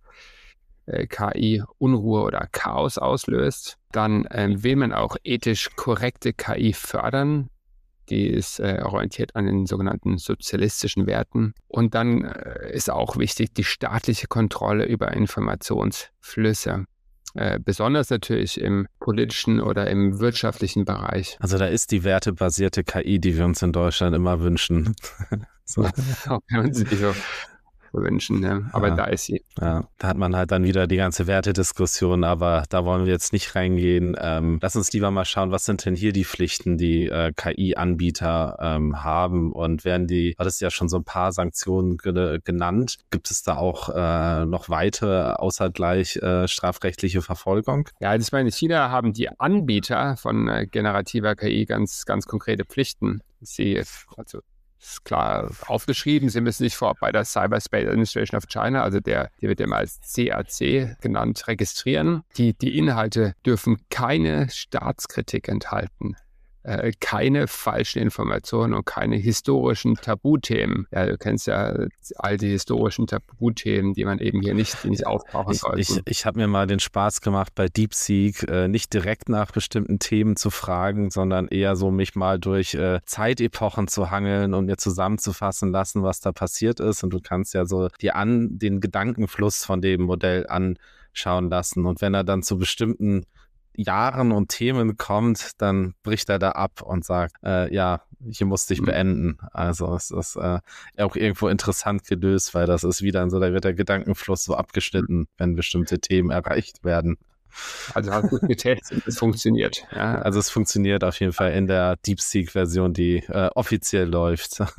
äh, K I Unruhe oder Chaos auslöst. Dann ähm, will man auch ethisch korrekte K I fördern. Die ist äh, orientiert an den sogenannten sozialistischen Werten. Und dann äh, ist auch wichtig die staatliche Kontrolle über Informationsflüsse. Äh, besonders natürlich im politischen oder im wirtschaftlichen Bereich. Also da ist die wertebasierte K I, die wir uns in Deutschland immer wünschen. So. Auch bei uns die so wünschen, ne? Aber ja. da ist sie. Ja, da hat man halt dann wieder die ganze Wertediskussion, aber da wollen wir jetzt nicht reingehen. Ähm, lass uns lieber mal schauen, was sind denn hier die Pflichten, die äh, K I-Anbieter ähm, haben und werden die, du hattest ja schon so ein paar Sanktionen ge- genannt, gibt es da auch äh, noch weitere außer gleich äh, strafrechtliche Verfolgung? Ja, also ich meine, in China haben die Anbieter von äh, generativer K I ganz, ganz konkrete Pflichten. Sie, also ist klar aufgeschrieben. Sie müssen sich vor bei der Cyberspace Administration of China, also der, die wird immer als C A C genannt, registrieren. Die, die Inhalte dürfen keine Staatskritik enthalten, äh, keine falschen Informationen und keine historischen Tabuthemen. Ja, du kennst ja all die historischen Tabuthemen, die man eben hier nicht, die nicht auftauchen ich, sollte. Ich, ich habe mir mal den Spaß gemacht, bei DeepSeek äh, nicht direkt nach bestimmten Themen zu fragen, sondern eher so mich mal durch äh, Zeitepochen zu hangeln und mir zusammenzufassen lassen, was da passiert ist. Und du kannst ja so dir an den Gedankenfluss von dem Modell anschauen lassen. Und wenn er dann zu bestimmten Jahren und Themen kommt, dann bricht er da ab und sagt, äh, ja, hier musste ich beenden. Also es ist äh, auch irgendwo interessant gelöst, weil das ist wieder so, da wird der Gedankenfluss so abgeschnitten, wenn bestimmte Themen erreicht werden. Also hast du getestet, es funktioniert. Ja. Also es funktioniert auf jeden Fall in der DeepSeek-Version, die äh, offiziell läuft. So.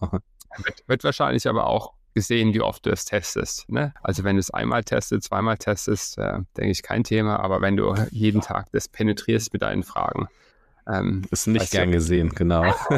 Wird, wird wahrscheinlich aber auch gesehen, wie oft du es testest. Ne? Also wenn du es einmal testest, zweimal testest, äh, denke ich, kein Thema. Aber wenn du jeden Tag das penetrierst mit deinen Fragen. Ähm, ist nicht gern du, gesehen, genau.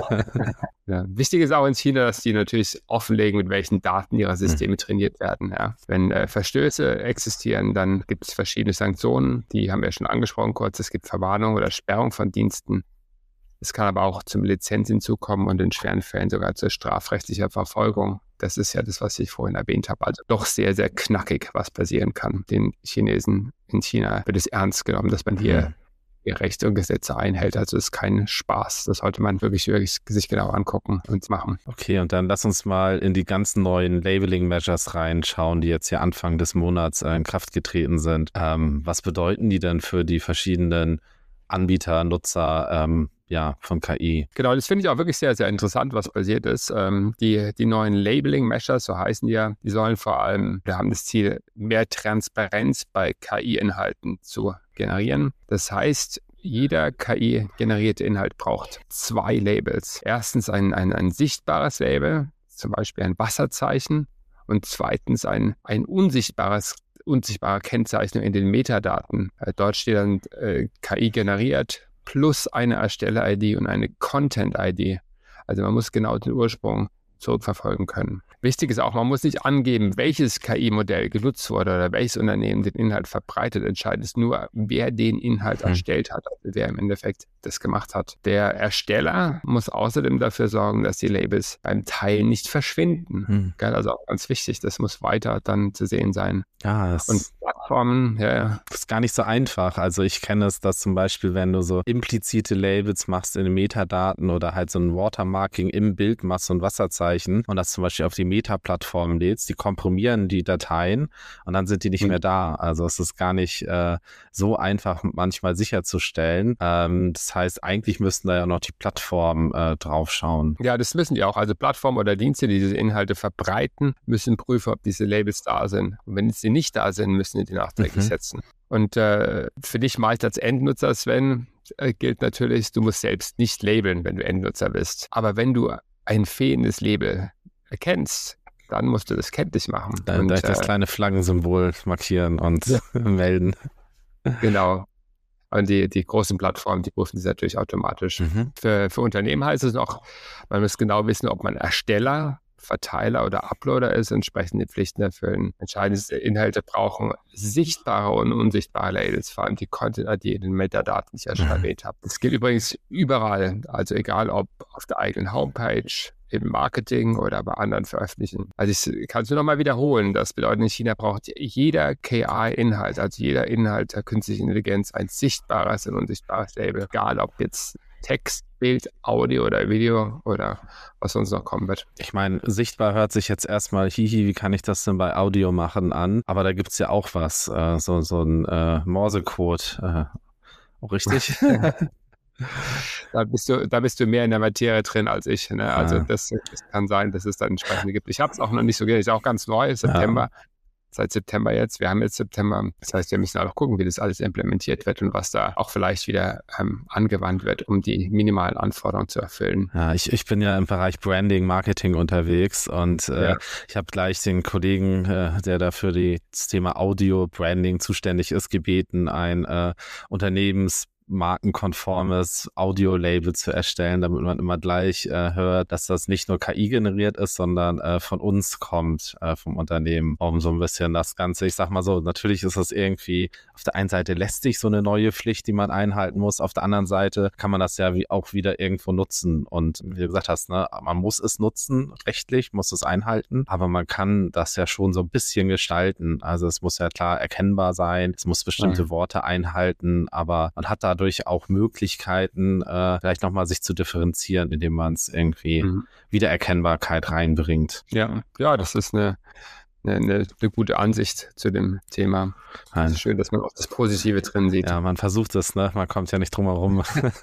ja. Wichtig ist auch in China, dass die natürlich offenlegen, mit welchen Daten ihre Systeme mhm. trainiert werden. Ja. Wenn äh, Verstöße existieren, dann gibt es verschiedene Sanktionen. Die haben wir schon angesprochen kurz. Es gibt Verwarnung oder Sperrung von Diensten. Es kann aber auch zum Lizenz hinzukommen und in schweren Fällen sogar zur strafrechtlicher Verfolgung. Das ist ja das, was ich vorhin erwähnt habe. Also doch sehr, sehr knackig, was passieren kann. Den Chinesen in China wird es ernst genommen, dass man hier die Rechte und Gesetze einhält. Also es ist kein Spaß. Das sollte man wirklich, wirklich sich genau angucken und machen. Okay, und dann lass uns mal in die ganzen neuen Labeling-Measures reinschauen, die jetzt hier Anfang des Monats in Kraft getreten sind. Ähm, was bedeuten die denn für die verschiedenen Anbieter, Nutzer, ähm, ja, von K I? Genau, das finde ich auch wirklich sehr, sehr interessant, was passiert ist. Ähm, die, die neuen Labeling-Measures, so heißen die ja, die sollen vor allem, wir haben das Ziel, mehr Transparenz bei K I-Inhalten zu generieren. Das heißt, jeder K I-generierte Inhalt braucht zwei Labels. Erstens ein, ein, ein sichtbares Label, zum Beispiel ein Wasserzeichen, und zweitens ein, ein unsichtbares unsichtbare Kennzeichnung in den Metadaten. Dort steht dann äh, K I generiert plus eine Ersteller-I D und eine Content-I D. Also man muss genau den Ursprung zurückverfolgen können. Wichtig ist auch, man muss nicht angeben, welches K I-Modell genutzt wurde oder welches Unternehmen den Inhalt verbreitet. Entscheidend ist nur, wer den Inhalt mhm. erstellt hat, also wer im Endeffekt das gemacht hat. Der Ersteller muss außerdem dafür sorgen, dass die Labels beim Teilen nicht verschwinden. Mhm. Also auch ganz wichtig, das muss weiter dann zu sehen sein. Ja, das und Plattformen, ja, ja. Das ist gar nicht so einfach. Also ich kenne es, dass zum Beispiel, wenn du so implizite Labels machst in den Metadaten oder halt so ein Watermarking im Bild machst, so ein Wasserzeichen und das zum Beispiel auf die Meta-Plattform lädst, die komprimieren die Dateien und dann sind die nicht mhm. mehr da. Also es ist gar nicht äh, so einfach manchmal sicherzustellen. Ähm, das heißt, eigentlich müssten da ja noch die Plattformen äh, drauf schauen. Ja, das müssen die auch. Also Plattformen oder Dienste, die diese Inhalte verbreiten, müssen prüfen, ob diese Labels da sind. Und wenn sie nicht da sind, müssen die die nachträglich mhm. setzen. Und äh, für dich meist als Endnutzer, Sven, äh, gilt natürlich, du musst selbst nicht labeln, wenn du Endnutzer bist. Aber wenn du ein fehlendes Label erkennst, dann musst du das kenntlich machen. Da, und, da das äh, kleine Flaggensymbol markieren und ja. melden. Genau. Und die, die großen Plattformen, die prüfen das natürlich automatisch. Mhm. Für, für Unternehmen heißt es noch, man muss genau wissen, ob man Ersteller, Verteiler oder Uploader ist, entsprechende Pflichten erfüllen. Entscheidende Inhalte brauchen sichtbare und unsichtbare Labels, vor allem die Content-I D in den Metadaten, die ich ja schon mhm. erwähnt habe. Das gilt übrigens überall, also egal ob auf der eigenen Homepage, im Marketing oder bei anderen veröffentlichen. Also ich kann es nur noch mal wiederholen. Das bedeutet, in China braucht jeder K I-Inhalt, also jeder Inhalt der künstlichen Intelligenz, ein sichtbares und unsichtbares Label. Egal ob jetzt Text, Bild, Audio oder Video oder was sonst noch kommen wird. Ich meine, sichtbar hört sich jetzt erstmal, hihi, wie kann ich das denn bei Audio machen an? Aber da gibt es ja auch was, äh, so, so ein äh, Morsecode. Äh, auch richtig? Da bist du, da bist du mehr in der Materie drin als ich. Ne? Also ah. das, das kann sein, dass es dann entsprechende gibt. Ich habe es auch noch nicht so gesehen. Ist auch ganz neu, September. Ja. Seit September jetzt. Wir haben jetzt September. Das heißt, wir müssen auch gucken, wie das alles implementiert wird und was da auch vielleicht wieder ähm, angewandt wird, um die minimalen Anforderungen zu erfüllen. Ja, ich, ich bin ja im Bereich Branding, Marketing unterwegs und äh, ja. ich habe gleich den Kollegen, äh, der da für die, das Thema Audio Branding zuständig ist, gebeten, ein äh, Unternehmens markenkonformes Audio-Label zu erstellen, damit man immer gleich äh, hört, dass das nicht nur K I generiert ist, sondern äh, von uns kommt, äh, vom Unternehmen, um so ein bisschen das Ganze, ich sag mal so, natürlich ist das irgendwie auf der einen Seite lästig, so eine neue Pflicht, die man einhalten muss, auf der anderen Seite kann man das ja wie auch wieder irgendwo nutzen und wie du gesagt hast, ne, man muss es nutzen, rechtlich, muss es einhalten, aber man kann das ja schon so ein bisschen gestalten, also es muss ja klar erkennbar sein, es muss bestimmte ja. Worte einhalten, aber man hat da dadurch auch Möglichkeiten, äh, vielleicht nochmal sich zu differenzieren, indem man es irgendwie mhm. Wiedererkennbarkeit reinbringt. Ja, ja, das ist eine, eine, eine gute Ansicht zu dem Thema. Es ist schön, dass man auch das Positive drin sieht. Ja, man versucht es, ne? Man kommt ja nicht drum herum.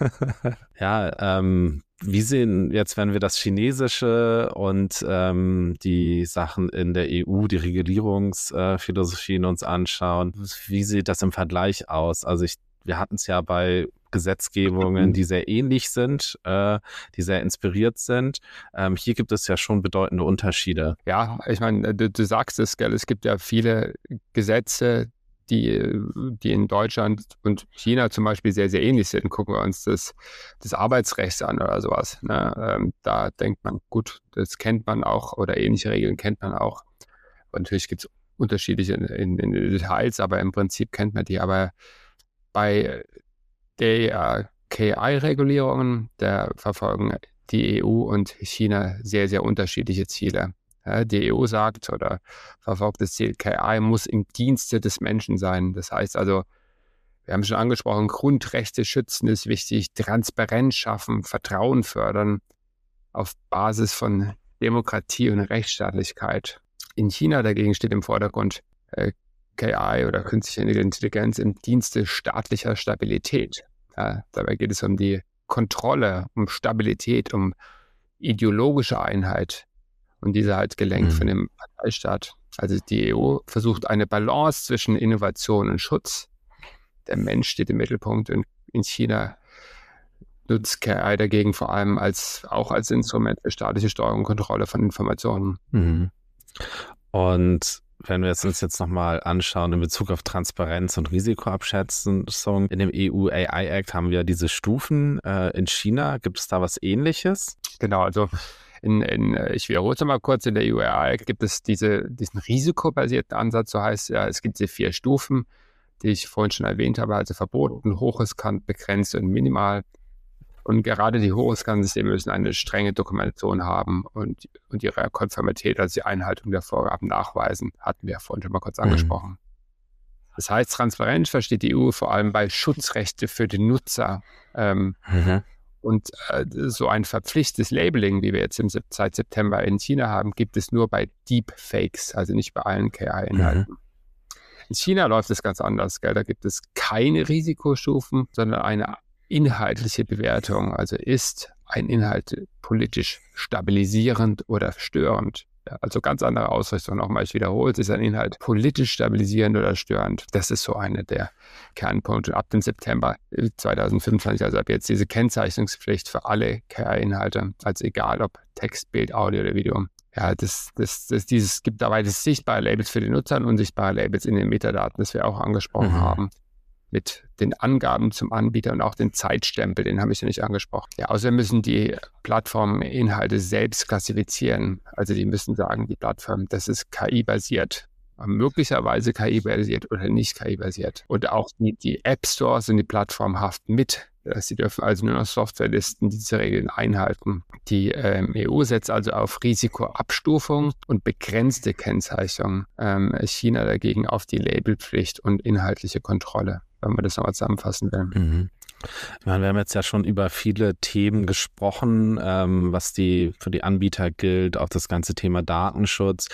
ja, ähm, wie sehen jetzt, wenn wir das Chinesische und ähm, die Sachen in der E U, die Regulierungsphilosophien äh, uns anschauen, wie sieht das im Vergleich aus? Also ich Wir hatten es ja bei Gesetzgebungen, die sehr ähnlich sind, äh, die sehr inspiriert sind. Ähm, hier gibt es ja schon bedeutende Unterschiede. Ja, ich meine, du, du sagst es, gell, es gibt ja viele Gesetze, die, die in Deutschland und China zum Beispiel sehr, sehr ähnlich sind. Gucken wir uns das, das Arbeitsrecht an oder sowas. Ne? Ähm, da denkt man, gut, das kennt man auch oder ähnliche Regeln kennt man auch. Und natürlich gibt es unterschiedliche in, in, in Details, aber im Prinzip kennt man die. Aber bei der K I-Regulierungen, da verfolgen die E U und China sehr, sehr unterschiedliche Ziele. Ja, die E U sagt oder verfolgt das Ziel, K I muss im Dienste des Menschen sein. Das heißt also, wir haben schon angesprochen, Grundrechte schützen ist wichtig, Transparenz schaffen, Vertrauen fördern auf Basis von Demokratie und Rechtsstaatlichkeit. In China dagegen steht im Vordergrund äh, K I oder künstliche Intelligenz im Dienste staatlicher Stabilität. Ja, dabei geht es um die Kontrolle, um Stabilität, um ideologische Einheit und diese halt gelenkt mhm. von dem Parteistaat. Also die E U versucht eine Balance zwischen Innovation und Schutz. Der Mensch steht im Mittelpunkt und in China nutzt K I dagegen vor allem als auch als Instrument für staatliche Steuerung und Kontrolle von Informationen. Mhm. Und wenn wir es uns jetzt nochmal anschauen in Bezug auf Transparenz und Risikoabschätzung, in dem E U A I Act haben wir diese Stufen. Äh, in China, gibt es da was Ähnliches? Genau, also in, in, ich wiederhole es mal kurz, in der E U A I Act gibt es diese, diesen risikobasierten Ansatz, so heißt ja, es gibt diese vier Stufen, die ich vorhin schon erwähnt habe, also verboten, hochriskant, begrenzt und minimal. Und gerade die hochriskanten Systeme müssen eine strenge Dokumentation haben und, und ihre Konformität, also die Einhaltung der Vorgaben nachweisen. Hatten wir ja vorhin schon mal kurz angesprochen. Das heißt, Transparenz versteht die E U vor allem bei Schutzrechte für den Nutzer. Ähm, Mhm. Und äh, so ein verpflichtendes Labeling, wie wir jetzt im, seit September in China haben, gibt es nur bei Deepfakes, also nicht bei allen K I-Inhalten. Mhm. In China läuft es ganz anders, gell? Da gibt es keine Risikostufen, sondern eine inhaltliche Bewertung. Also ist ein Inhalt politisch stabilisierend oder störend? Ja, also ganz andere Ausrichtung. Nochmal, ich wiederhole, ist ein Inhalt politisch stabilisierend oder störend? Das ist so eine der Kernpunkte. Ab dem September zwanzig fünfundzwanzig, also ab jetzt diese Kennzeichnungspflicht für alle K I-Inhalte, also egal ob Text, Bild, Audio oder Video. Ja, das, das, das, dieses gibt dabei das sichtbare Labels für die Nutzer und unsichtbare Labels in den Metadaten, das wir auch angesprochen mhm. haben. Mit den Angaben zum Anbieter und auch den Zeitstempel, den habe ich ja nicht angesprochen. Ja, außerdem müssen die Plattformen Inhalte selbst klassifizieren. Also die müssen sagen, die Plattform, das ist K I-basiert. Möglicherweise K I-basiert oder nicht K I-basiert. Und auch die, die App-Stores und die Plattform haften mit. Sie dürfen also nur noch Softwarelisten diese Regeln einhalten. Die ähm, E U setzt also auf Risikoabstufung und begrenzte Kennzeichnung. Ähm, China dagegen auf die Labelpflicht und inhaltliche Kontrolle, wenn man das nochmal zusammenfassen will. Mhm. Ich meine, wir haben jetzt ja schon über viele Themen gesprochen, ähm, was die für die Anbieter gilt, auch das ganze Thema Datenschutz.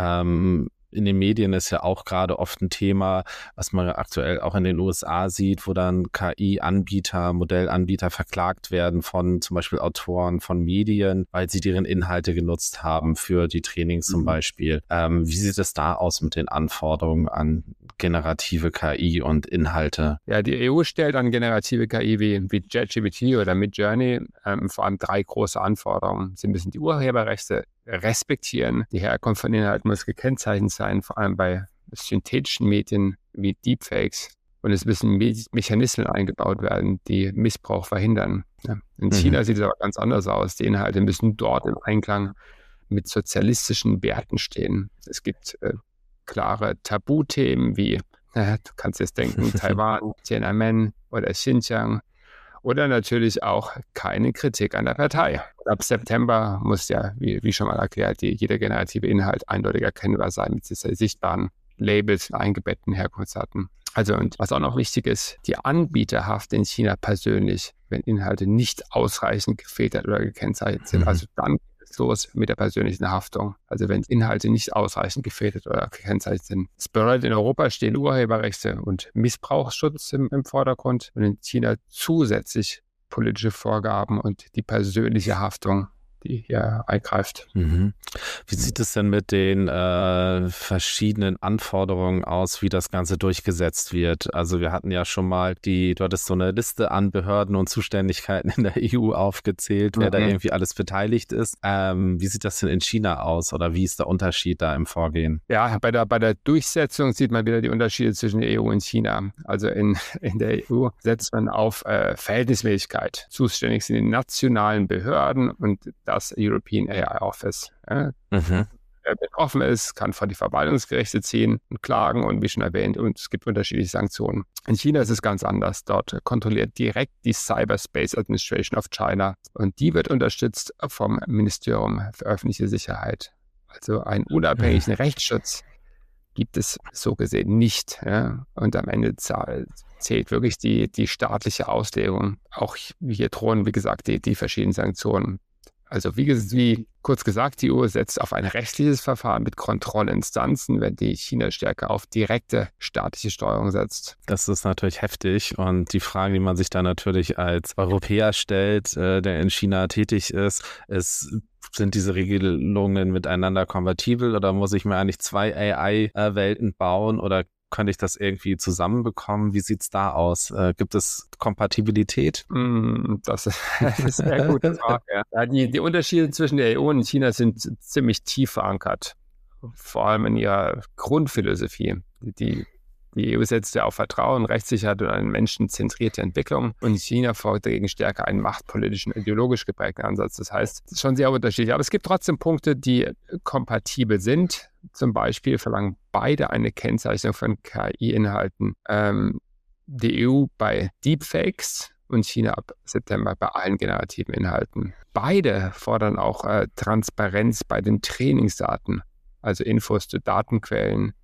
Ähm, In den Medien ist ja auch gerade oft ein Thema, was man aktuell auch in den U S A sieht, wo dann K I-Anbieter, Modellanbieter verklagt werden von zum Beispiel Autoren, von Medien, weil sie deren Inhalte genutzt haben für die Trainings zum mhm. Beispiel. Ähm, wie sieht es da aus mit den Anforderungen an generative K I und Inhalte? Ja, die E U stellt an generative K I wie, wie ChatGPT oder Midjourney ähm, vor allem drei große Anforderungen. Sie müssen die Urheberrechte respektieren. Die Herkunft von Inhalten muss gekennzeichnet sein, vor allem bei synthetischen Medien wie Deepfakes. Und es müssen Me- Mechanismen eingebaut werden, die Missbrauch verhindern. Ja. In mhm. China sieht es aber ganz anders aus. Die Inhalte müssen dort im Einklang mit sozialistischen Werten stehen. Es gibt äh, klare Tabuthemen wie, äh, du kannst jetzt denken, Taiwan, Tiananmen oder Xinjiang. Oder natürlich auch keine Kritik an der Partei. Ab September muss ja, wie, wie schon mal erklärt, die, jeder generative Inhalt eindeutig erkennbar sein mit sichtbaren Labels, eingebetteten Herkunftsdaten. Also und was auch noch wichtig ist, die Anbieter haften in China persönlich, wenn Inhalte nicht ausreichend gefiltert oder gekennzeichnet sind. Mhm. Also dann geht es los mit der persönlichen Haftung. Also wenn Inhalte nicht ausreichend gefiltert oder gekennzeichnet sind. Das bedeutet, in Europa stehen Urheberrechte und Missbrauchsschutz im, im Vordergrund und in China zusätzlich politische Vorgaben und die persönliche Haftung, die hier eingreift. Mhm. Wie sieht es denn mit den äh, verschiedenen Anforderungen aus, wie das Ganze durchgesetzt wird? Also wir hatten ja schon mal die, du hattest so eine Liste an Behörden und Zuständigkeiten in der E U aufgezählt, wer mhm. da irgendwie alles beteiligt ist. Ähm, wie sieht das denn in China aus oder wie ist der Unterschied da im Vorgehen? Ja, bei der, bei der Durchsetzung sieht man wieder die Unterschiede zwischen der E U und China. Also in, in der E U setzt man auf äh, Verhältnismäßigkeit. Zuständig sind die nationalen Behörden und das European A I Office. Ja. Mhm. Wer betroffen ist, kann vor die Verwaltungsgerichte ziehen und klagen und wie schon erwähnt, und es gibt unterschiedliche Sanktionen. In China ist es ganz anders. Dort kontrolliert direkt die Cyberspace Administration of China und die wird unterstützt vom Ministerium für öffentliche Sicherheit. Also einen unabhängigen mhm. Rechtsschutz gibt es so gesehen nicht. Ja. Und am Ende zählt wirklich die, die staatliche Auslegung. Auch hier drohen, wie gesagt, die, die verschiedenen Sanktionen. Also wie, wie kurz gesagt, die E U setzt auf ein rechtliches Verfahren mit Kontrollinstanzen, wenn die China stärker auf direkte staatliche Steuerung setzt. Das ist natürlich heftig und die Frage, die man sich da natürlich als Europäer stellt, äh, der in China tätig ist, ist, sind diese Regelungen miteinander kompatibel oder muss ich mir eigentlich zwei A I-Welten bauen oder könnte ich das irgendwie zusammenbekommen? Wie sieht's da aus? Äh, gibt es Kompatibilität? Mm, das ist eine sehr gute Frage. Ja, die, die Unterschiede zwischen der E U und China sind ziemlich tief verankert. Vor allem in ihrer Grundphilosophie. Die, die E U setzt ja auf Vertrauen, Rechtssicherheit und eine menschenzentrierte Entwicklung. Und China folgt dagegen stärker einen machtpolitischen, ideologisch geprägten Ansatz. Das heißt, es ist schon sehr unterschiedlich. Aber es gibt trotzdem Punkte, die kompatibel sind. Zum Beispiel verlangen beide eine Kennzeichnung von K I-Inhalten. Ähm, die E U bei Deepfakes und China ab September bei allen generativen Inhalten. Beide fordern auch äh, Transparenz bei den Trainingsdaten, also Infos zu Datenquellen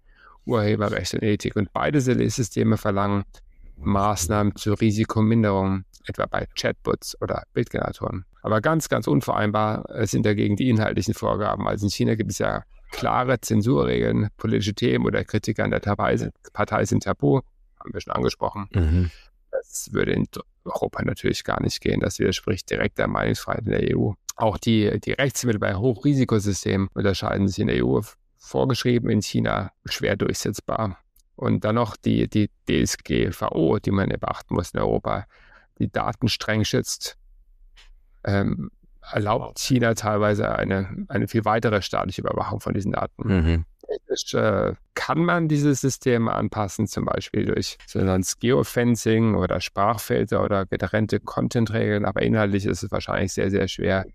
Urheberrecht und Ethik. Und beide Systeme verlangen Maßnahmen zur Risikominderung, etwa bei Chatbots oder Bildgeneratoren. Aber ganz, ganz unvereinbar sind dagegen die inhaltlichen Vorgaben. Also in China gibt es ja klare Zensurregeln, politische Themen oder Kritiker an der Partei sind tabu, haben wir schon angesprochen. Mhm. Das würde in Europa natürlich gar nicht gehen. Das widerspricht direkt der Meinungsfreiheit in der E U. Auch die, die Rechtsmittel bei Hochrisikosystemen unterscheiden sich in der E U vorgeschrieben, in China schwer durchsetzbar. Und dann noch die, die D S G V O, die man beachten muss in Europa, die Daten streng schützt, ähm, erlaubt China teilweise eine, eine viel weitere staatliche Überwachung von diesen Daten. Mhm. Technisch äh, kann man diese Systeme anpassen, zum Beispiel durch sogenanntes Geofencing oder Sprachfilter oder getrennte Content-Regeln, aber inhaltlich ist es wahrscheinlich sehr, sehr schwer,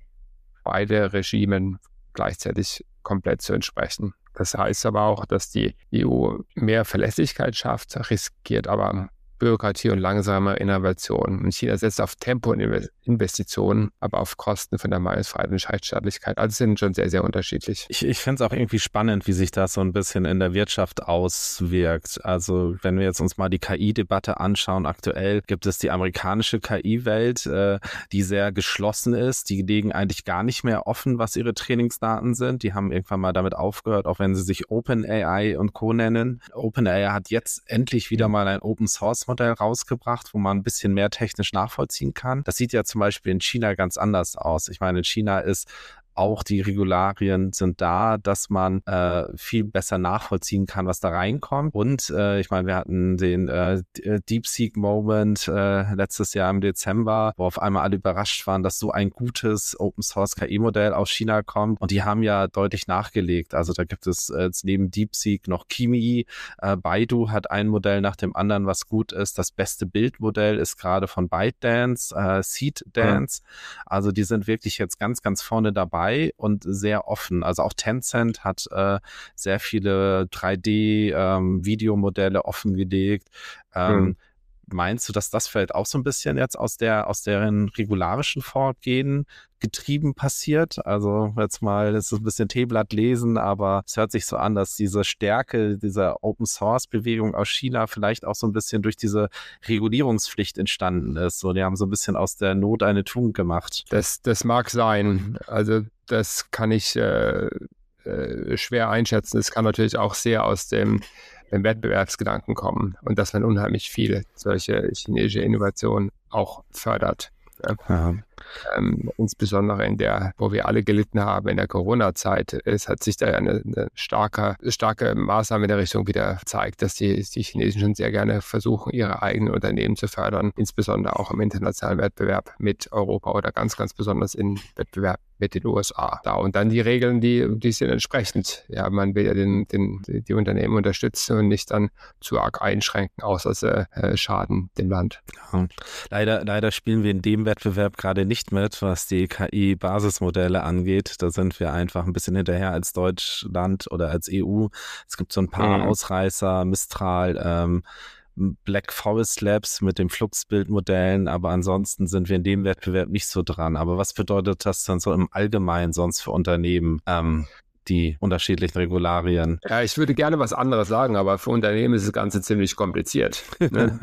beide Regimen gleichzeitig komplett zu entsprechen. Das heißt aber auch, dass die E U mehr Verlässlichkeit schafft, riskiert aber Bürokratie und langsame Innovation. Und China setzt auf Tempo und Investitionen, aber auf Kosten von der Meinungsfreiheit und Rechtsstaatlichkeit. Also sind schon sehr, sehr unterschiedlich. Ich, ich finde es auch irgendwie spannend, wie sich das so ein bisschen in der Wirtschaft auswirkt. Also wenn wir jetzt uns mal die K I-Debatte anschauen, aktuell gibt es die amerikanische K I-Welt, äh, die sehr geschlossen ist. Die legen eigentlich gar nicht mehr offen, was ihre Trainingsdaten sind. Die haben irgendwann mal damit aufgehört, auch wenn sie sich OpenAI und Co. nennen. OpenAI hat jetzt endlich wieder mal ein Open-Source Modell rausgebracht, wo man ein bisschen mehr technisch nachvollziehen kann. Das sieht ja zum Beispiel in China ganz anders aus. Ich meine, in China ist auch die Regularien sind da, dass man äh, viel besser nachvollziehen kann, was da reinkommt. Und äh, ich meine, wir hatten den äh, DeepSeek-Moment äh, letztes Jahr im Dezember, wo auf einmal alle überrascht waren, dass so ein gutes Open-Source-K I-Modell aus China kommt. Und die haben ja deutlich nachgelegt. Also da gibt es äh, neben DeepSeek noch Kimi. Äh, Baidu hat ein Modell nach dem anderen, was gut ist. Das beste Bildmodell ist gerade von ByteDance, äh, SeedDance. Mhm. Also die sind wirklich jetzt ganz, ganz vorne dabei und sehr offen. Also auch Tencent hat äh, sehr viele drei D-Videomodelle ähm, offengelegt. Ähm, mhm. Meinst du, dass das vielleicht auch so ein bisschen jetzt aus der aus deren regularischen Vorgehen getrieben passiert? Also jetzt mal, das ist ein bisschen Teeblatt lesen, aber es hört sich so an, dass diese Stärke dieser Open-Source-Bewegung aus China vielleicht auch so ein bisschen durch diese Regulierungspflicht entstanden ist. So, die haben so ein bisschen aus der Not eine Tugend gemacht. Das, das mag sein. Also das kann ich äh, äh, schwer einschätzen. Es kann natürlich auch sehr aus dem im Wettbewerbsgedanken kommen und dass man unheimlich viele solche chinesische Innovationen auch fördert. Ja. Ähm, insbesondere in der, wo wir alle gelitten haben in der Corona-Zeit, es hat sich da eine, eine starke, starke Maßnahme in der Richtung wieder gezeigt, dass die, die Chinesen schon sehr gerne versuchen, ihre eigenen Unternehmen zu fördern, insbesondere auch im internationalen Wettbewerb mit Europa oder ganz, ganz besonders im Wettbewerb mit den U S A. Da und dann die Regeln, die, die sind entsprechend. Ja, man will ja den, den, die Unternehmen unterstützen und nicht dann zu arg einschränken, außer sie äh, schaden dem Land. Ja. Leider, leider spielen wir in dem Wettbewerb gerade nicht mit, was die K I-Basismodelle angeht. Da sind wir einfach ein bisschen hinterher als Deutschland oder als E U. Es gibt so ein paar mhm. Ausreißer, Mistral, ähm, Black Forest Labs mit den Fluxbildmodellen, aber ansonsten sind wir in dem Wettbewerb nicht so dran. Aber was bedeutet das dann so im Allgemeinen sonst für Unternehmen, ähm, die unterschiedlichen Regularien? Ja, ich würde gerne was anderes sagen, aber für Unternehmen ist das Ganze ziemlich kompliziert. Ne?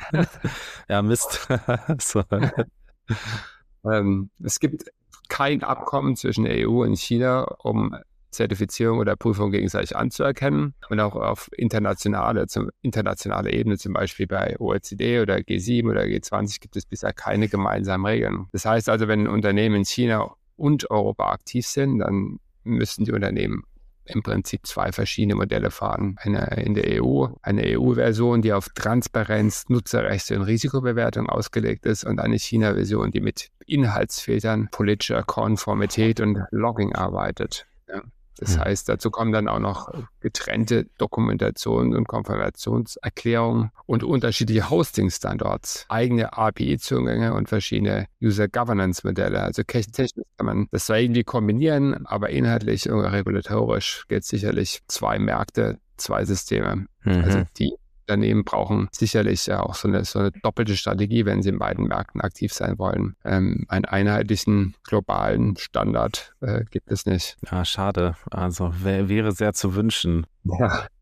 Ja, Mist. So. ähm, es gibt kein Abkommen zwischen der E U und China, um Zertifizierung oder Prüfung gegenseitig anzuerkennen und auch auf internationale, zum, internationale Ebene, zum Beispiel bei O E C D oder G sieben oder G zwanzig, gibt es bisher keine gemeinsamen Regeln. Das heißt also, wenn Unternehmen in China und Europa aktiv sind, dann müssen die Unternehmen im Prinzip zwei verschiedene Modelle fahren. Eine in der E U, eine E U-Version, die auf Transparenz, Nutzerrechte und Risikobewertung ausgelegt ist und eine China-Version, die mit Inhaltsfiltern, politischer Konformität und Logging arbeitet. Ja. Das heißt, dazu kommen dann auch noch getrennte Dokumentationen und Konfirmationserklärungen und unterschiedliche Hosting-Standards, eigene A P I-Zugänge und verschiedene User-Governance-Modelle. Also technisch kann man das zwar irgendwie kombinieren, aber inhaltlich und regulatorisch gilt sicherlich zwei Märkte, zwei Systeme. Mhm. Also die Unternehmen brauchen sicherlich ja auch so eine, so eine doppelte Strategie, wenn sie in beiden Märkten aktiv sein wollen. Ähm, einen einheitlichen globalen Standard äh, gibt es nicht. Ja, schade. Also wär, wäre sehr zu wünschen. Ja.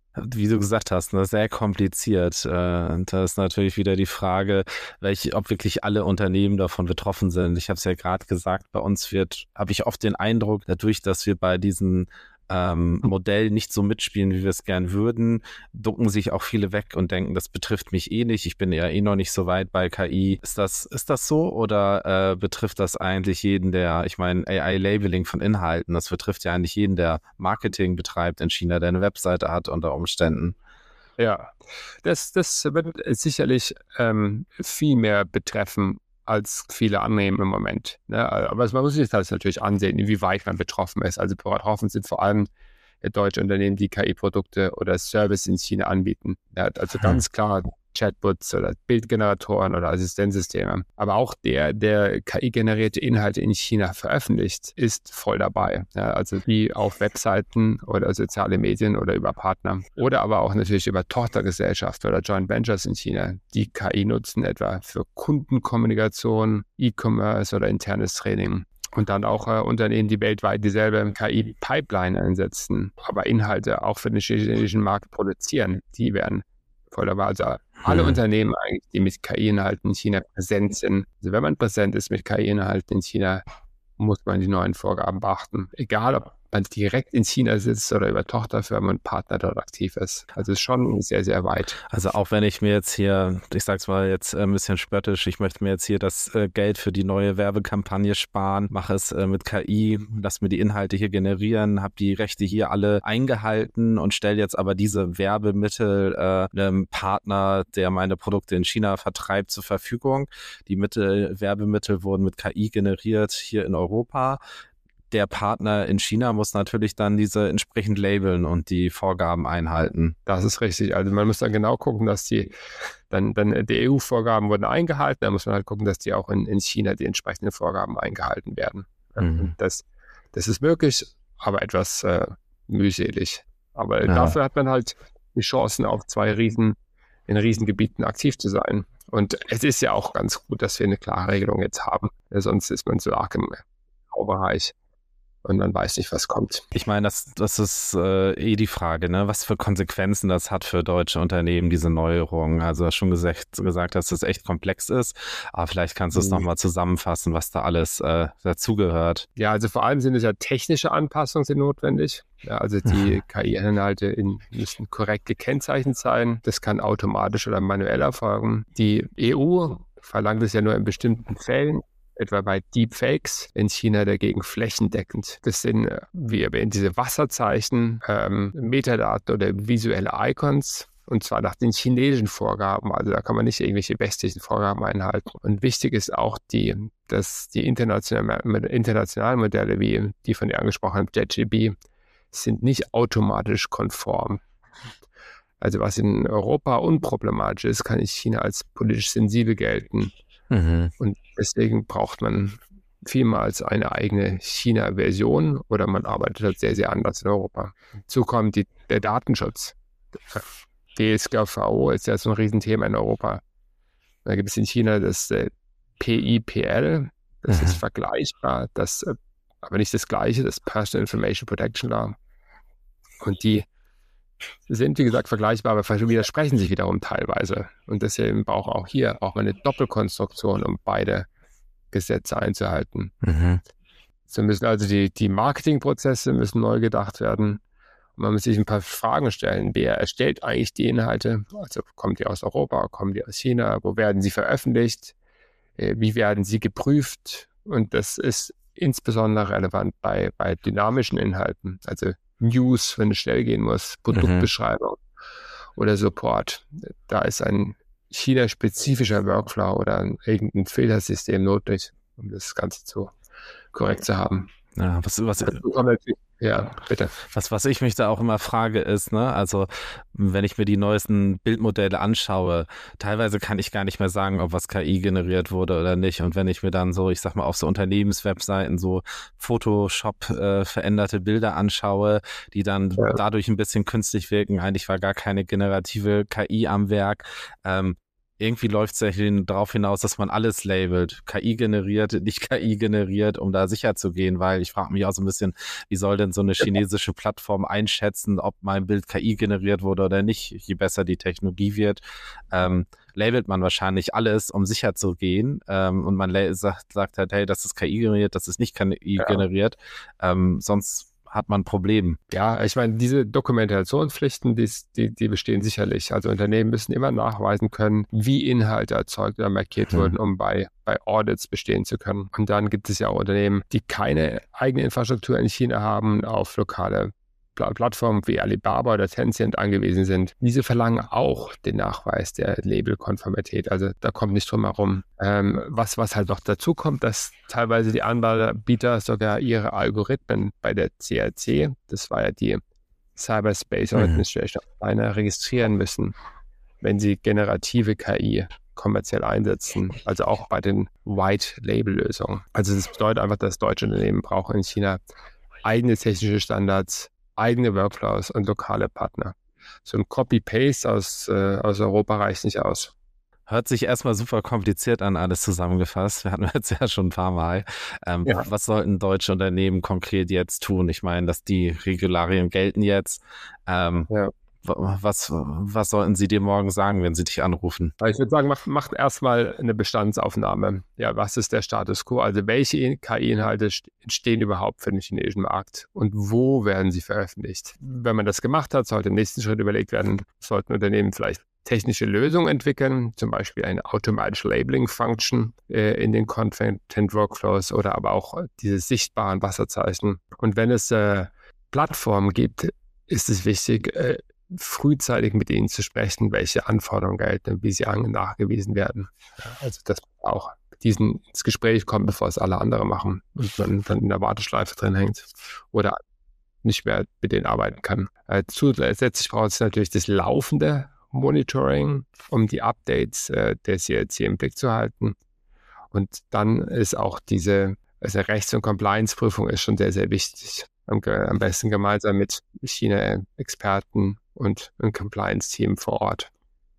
wie du gesagt hast, ne, sehr kompliziert. Und da ist natürlich wieder die Frage, welche, ob wirklich alle Unternehmen davon betroffen sind. Ich habe es ja gerade gesagt, bei uns wird, habe ich oft den Eindruck, dadurch, dass wir bei diesen ähm, Modell nicht so mitspielen, wie wir es gern würden, ducken sich auch viele weg und denken, das betrifft mich eh nicht. Ich bin ja eh noch nicht so weit bei K I. Ist das, ist das so oder äh, betrifft das eigentlich jeden, der, ich meine, A I-Labeling von Inhalten, das betrifft ja eigentlich jeden, der Marketing betreibt in China, der eine Webseite hat unter Umständen. Ja, das, das wird sicherlich ähm, viel mehr betreffen als viele annehmen im Moment. Ne? Aber man muss sich das natürlich ansehen, inwieweit man betroffen ist. Also betroffen sind vor allem deutsche Unternehmen, die K I-Produkte oder Service in China anbieten. Ja, also ganz klar Chatbots oder Bildgeneratoren oder Assistenzsysteme. Aber auch der, der K I-generierte Inhalte in China veröffentlicht, ist voll dabei. Ja, also wie auf Webseiten oder soziale Medien oder über Partner. Oder aber auch natürlich über Tochtergesellschaften oder Joint Ventures in China, die K I nutzen, etwa für Kundenkommunikation, E-Commerce oder internes Training. Und dann auch äh, Unternehmen, die weltweit dieselbe K I-Pipeline einsetzen, aber Inhalte auch für den chinesischen Markt produzieren, die werden voll dabei. Also alle hm. Unternehmen eigentlich, die mit K I-Inhalten in China präsent sind. Also wenn man präsent ist mit K I-Inhalten in China, muss man die neuen Vorgaben beachten. Egal, ob man direkt in China sitzt oder über Tochterfirmen und Partner dort aktiv ist. Also es ist schon sehr, sehr weit. Also auch wenn ich mir jetzt hier, ich sag's mal jetzt ein bisschen spöttisch, ich möchte mir jetzt hier das Geld für die neue Werbekampagne sparen, mache es mit K I, lass mir die Inhalte hier generieren, habe die Rechte hier alle eingehalten und stelle jetzt aber diese Werbemittel äh, einem Partner, der meine Produkte in China vertreibt, zur Verfügung. Die Mittel, Werbemittel wurden mit K I generiert hier in Europa. Der Partner in China muss natürlich dann diese entsprechend labeln und die Vorgaben einhalten. Das ist richtig. Also man muss dann genau gucken, dass die dann, dann die E U-Vorgaben wurden eingehalten. Da muss man halt gucken, dass die auch in, in China die entsprechenden Vorgaben eingehalten werden. Mhm. Das, das ist möglich, aber etwas äh, mühselig. Aber ja. Dafür hat man halt die Chancen, auf zwei Riesen, in Riesengebieten aktiv zu sein. Und es ist ja auch ganz gut, dass wir eine klare Regelung jetzt haben. Sonst ist man so arg im Graubereich. Und man weiß nicht, was kommt. Ich meine, das, das ist äh, eh die Frage, ne? Was für Konsequenzen das hat für deutsche Unternehmen, diese Neuerung. Also du hast schon gesagt, gesagt, dass das echt komplex ist, aber vielleicht kannst du es mhm. nochmal zusammenfassen, was da alles äh, dazugehört. Ja, also vor allem sind es ja technische Anpassungen sind notwendig. Ja, also die mhm. K I-Inhalte müssen korrekt gekennzeichnet sein. Das kann automatisch oder manuell erfolgen. Die E U verlangt es ja nur in bestimmten Fällen, etwa bei Deepfakes, in China dagegen flächendeckend. Das sind, wie erwähnt, diese Wasserzeichen, ähm, Metadaten oder visuelle Icons, und zwar nach den chinesischen Vorgaben. Also da kann man nicht irgendwelche westlichen Vorgaben einhalten. Und wichtig ist auch, die, dass die internationalen, internationalen Modelle, wie die von dir angesprochenen JetGB, sind nicht automatisch konform. Also was in Europa unproblematisch ist, kann in China als politisch sensibel gelten. Mhm. Und deswegen braucht man vielmals eine eigene China-Version oder man arbeitet halt sehr, sehr anders in Europa. Hinzu kommt die, der Datenschutz. D S G V O ist ja so ein Riesenthema in Europa. Da gibt es in China das äh, P I P L, das mhm. ist vergleichbar, das äh, aber nicht das gleiche, das Personal Information Protection Law. Und die sind, wie gesagt, vergleichbar, aber widersprechen sich wiederum teilweise. Und deswegen braucht auch hier auch eine Doppelkonstruktion, um beide Gesetze einzuhalten. Mhm. So müssen also die, die Marketingprozesse müssen neu gedacht werden. Und man muss sich ein paar Fragen stellen. Wer erstellt eigentlich die Inhalte? Also kommen die aus Europa, kommen die aus China? Wo werden sie veröffentlicht? Wie werden sie geprüft? Und das ist insbesondere relevant bei, bei dynamischen Inhalten, also News, wenn es schnell gehen muss, Produktbeschreibung mhm. oder Support. Da ist ein China-spezifischer Workflow oder ein, irgendein Filtersystem notwendig, um das Ganze zu korrekt zu haben. Ja, was, was, ja, bitte. Was, was ich mich da auch immer frage ist, ne, also wenn ich mir die neuesten Bildmodelle anschaue, teilweise kann ich gar nicht mehr sagen, ob was K I generiert wurde oder nicht. Und wenn ich mir dann so, ich sag mal, auf so Unternehmenswebseiten so Photoshop äh, veränderte Bilder anschaue, die dann ja. dadurch ein bisschen künstlich wirken, eigentlich war gar keine generative K I am Werk, ähm, irgendwie läuft es ja darauf hinaus, dass man alles labelt, K I generiert, nicht K I generiert, um da sicher zu gehen, weil ich frage mich auch so ein bisschen, wie soll denn so eine chinesische Plattform einschätzen, ob mein Bild K I generiert wurde oder nicht, je besser die Technologie wird. Ähm, labelt man wahrscheinlich alles, um sicher zu gehen, ähm, und man la- sagt, sagt halt, hey, das ist K I generiert, das ist nicht K I Ja. generiert, ähm, sonst hat man ein Problem. Ja, ich meine, diese Dokumentationspflichten, die, die, die bestehen sicherlich. Also Unternehmen müssen immer nachweisen können, wie Inhalte erzeugt oder markiert Hm. wurden, um bei, bei Audits bestehen zu können. Und dann gibt es ja auch Unternehmen, die keine eigene Infrastruktur in China haben, auf lokale Pla- Plattformen wie Alibaba oder Tencent angewiesen sind. Diese verlangen auch den Nachweis der Labelkonformität. Also da kommt nicht drum herum. Ähm, was, was halt noch dazu kommt, dass teilweise die Anbieter sogar ihre Algorithmen bei der C R C, das war ja die Cyberspace Mhm. Administration, eine registrieren müssen, wenn sie generative K I kommerziell einsetzen, also auch bei den White-Label-Lösungen. Also das bedeutet einfach, dass deutsche Unternehmen brauchen in China eigene technische Standards, eigene Workflows und lokale Partner. So ein Copy-Paste aus, äh, aus Europa reicht nicht aus. Hört sich erstmal super kompliziert an, alles zusammengefasst. Wir hatten jetzt ja schon ein paar Mal. Ähm, Ja. Was sollten deutsche Unternehmen konkret jetzt tun? Ich meine, dass die Regularien gelten jetzt. Ähm, Ja. was, was sollten sie dir morgen sagen, wenn sie dich anrufen? Ich würde sagen, macht, macht erstmal eine Bestandsaufnahme. Ja, was ist der Status quo? Also welche K I-Inhalte st- entstehen überhaupt für den chinesischen Markt und wo werden sie veröffentlicht? Wenn man das gemacht hat, sollte im nächsten Schritt überlegt werden, sollten Unternehmen vielleicht technische Lösungen entwickeln, zum Beispiel eine automatische Labeling-Function äh, in den Content-Workflows oder aber auch äh, diese sichtbaren Wasserzeichen. Und wenn es äh, Plattformen gibt, ist es wichtig, äh, frühzeitig mit ihnen zu sprechen, welche Anforderungen gelten und wie sie an- nachgewiesen werden. Ja, also dass man auch mit diesen ins Gespräch kommt, bevor es alle anderen machen und man dann in der Warteschleife drin hängt oder nicht mehr mit denen arbeiten kann. Äh, zusätzlich braucht es natürlich das laufende Monitoring, um die Updates äh, der C R C im Blick zu halten. Und dann ist auch diese also Rechts- und Compliance-Prüfung ist schon sehr, sehr wichtig. Am, ge- am besten gemeinsam mit China-Experten und einem Compliance-Team vor Ort.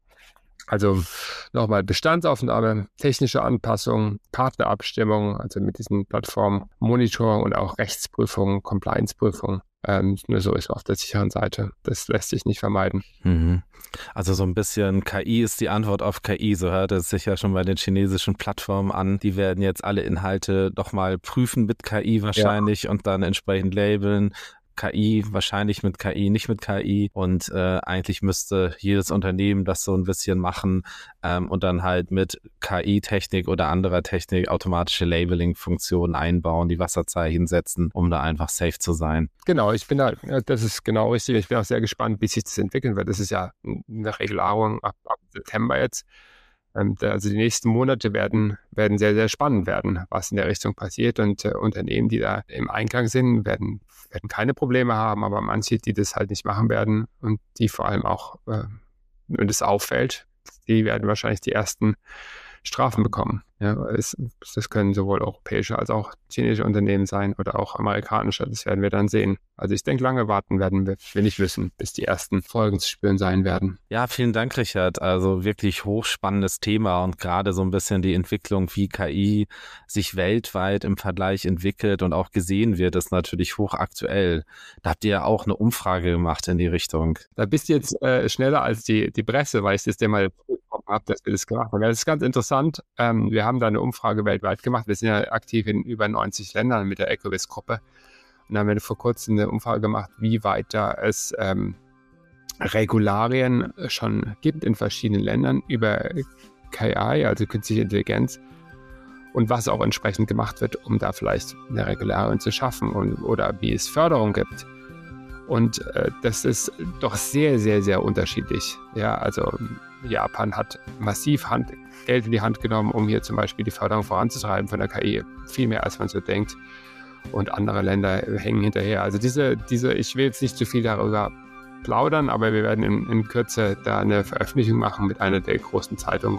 Also nochmal Bestandsaufnahme, technische Anpassung, Partnerabstimmung, also mit diesen Plattformen, Monitoring und auch Rechtsprüfung, Compliance-Prüfung. Ähm, nur so ist man auf der sicheren Seite. Das lässt sich nicht vermeiden. Mhm. Also so ein bisschen K I ist die Antwort auf K I, so hört es sich ja schon bei den chinesischen Plattformen an. Die werden jetzt alle Inhalte doch mal prüfen mit K I wahrscheinlich und dann entsprechend labeln. K I, wahrscheinlich mit K I, nicht mit K I und äh, eigentlich müsste jedes Unternehmen das so ein bisschen machen ähm, und dann halt mit K I-Technik oder anderer Technik automatische Labeling-Funktionen einbauen, die Wasserzeichen setzen, um da einfach safe zu sein. Genau, ich bin da, das ist genau richtig. Ich bin auch sehr gespannt, wie sich das entwickeln wird. Das ist ja eine Regularung ab, ab September jetzt. Also die nächsten Monate werden, werden sehr, sehr spannend werden, was in der Richtung passiert. Und äh, Unternehmen, die da im Einklang sind, werden, werden keine Probleme haben. Aber manche, die das halt nicht machen werden und die vor allem auch, äh, wenn das auffällt, die werden wahrscheinlich die ersten Strafen bekommen. Ja, es, das können sowohl europäische als auch chinesische Unternehmen sein oder auch amerikanische. Das werden wir dann sehen. Also ich denke, lange warten werden wir, wir nicht wissen, bis die ersten Folgen zu spüren sein werden. Ja, vielen Dank, Richard. Also wirklich hochspannendes Thema und gerade so ein bisschen die Entwicklung, wie K I sich weltweit im Vergleich entwickelt und auch gesehen wird, ist natürlich hochaktuell. Da habt ihr ja auch eine Umfrage gemacht in die Richtung. Da bist du jetzt äh, schneller als die, die Presse, weil ich das dir mal habe, dass wir das gemacht haben. Das ist ganz interessant. Ähm, wir haben da eine Umfrage weltweit gemacht. Wir sind ja aktiv in über neunzig Ländern mit der Ecovis-Gruppe. Und dann haben wir vor kurzem eine Umfrage gemacht, wie weit da es ähm, Regularien schon gibt in verschiedenen Ländern über K I, also künstliche Intelligenz, und was auch entsprechend gemacht wird, um da vielleicht eine Regularien zu schaffen und, oder wie es Förderung gibt. Und äh, das ist doch sehr, sehr, sehr unterschiedlich. Ja, also Japan hat massiv Hand, Geld in die Hand genommen, um hier zum Beispiel die Förderung voranzutreiben von der K I. Viel mehr, als man so denkt. Und andere Länder hängen hinterher. Also diese, diese, ich will jetzt nicht zu viel darüber plaudern, aber wir werden in, in Kürze da eine Veröffentlichung machen mit einer der großen Zeitungen.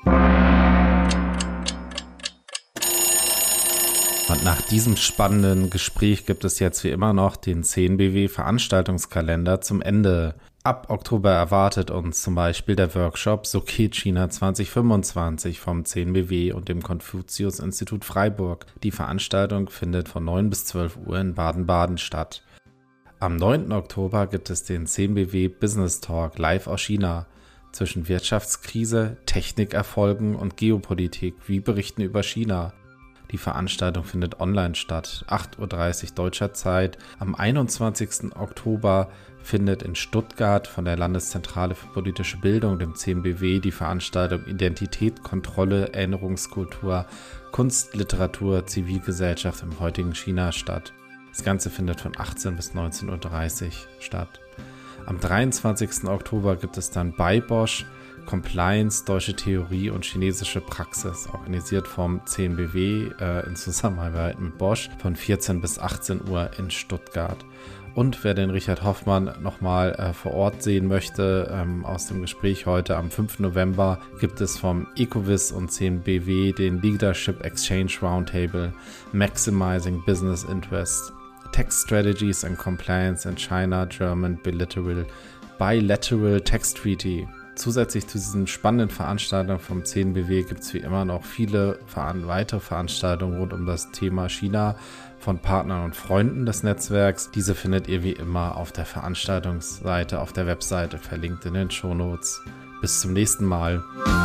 Und nach diesem spannenden Gespräch gibt es jetzt wie immer noch den zehn B W Veranstaltungskalender zum Ende. Ab Oktober erwartet uns zum Beispiel der Workshop So geht China zwanzig fünfundzwanzig vom zehn B W und dem Konfuzius-Institut Freiburg. Die Veranstaltung findet von neun bis zwölf Uhr in Baden-Baden statt. Am neunten Oktober gibt es den zehn B W Business Talk live aus China. Zwischen Wirtschaftskrise, Technikerfolgen und Geopolitik. Wie berichten über China? Die Veranstaltung findet online statt, acht Uhr dreißig deutscher Zeit. Am einundzwanzigsten Oktober findet in Stuttgart von der Landeszentrale für politische Bildung, dem zehn B W, die Veranstaltung Identität, Kontrolle, Erinnerungskultur, Kunst, Literatur, Zivilgesellschaft im heutigen China statt. Das Ganze findet von achtzehn bis neunzehn Uhr dreißig statt. Am dreiundzwanzigsten Oktober gibt es dann bei Bosch Compliance, deutsche Theorie und chinesische Praxis, organisiert vom zehn B W äh, in Zusammenarbeit mit Bosch von vierzehn bis achtzehn Uhr in Stuttgart. Und wer den Richard Hoffmann nochmal äh, vor Ort sehen möchte, ähm, aus dem Gespräch heute am fünften November gibt es vom Ecovis und zehn B W den Leadership Exchange Roundtable Maximizing Business Interest, Tax Strategies and Compliance in China, German Bilateral, Bilateral Tax Treaty. Zusätzlich zu diesen spannenden Veranstaltungen vom zehn B W gibt es wie immer noch viele weitere Veranstaltungen rund um das Thema China von Partnern und Freunden des Netzwerks. Diese findet ihr wie immer auf der Veranstaltungsseite, auf der Webseite, verlinkt in den Shownotes. Bis zum nächsten Mal.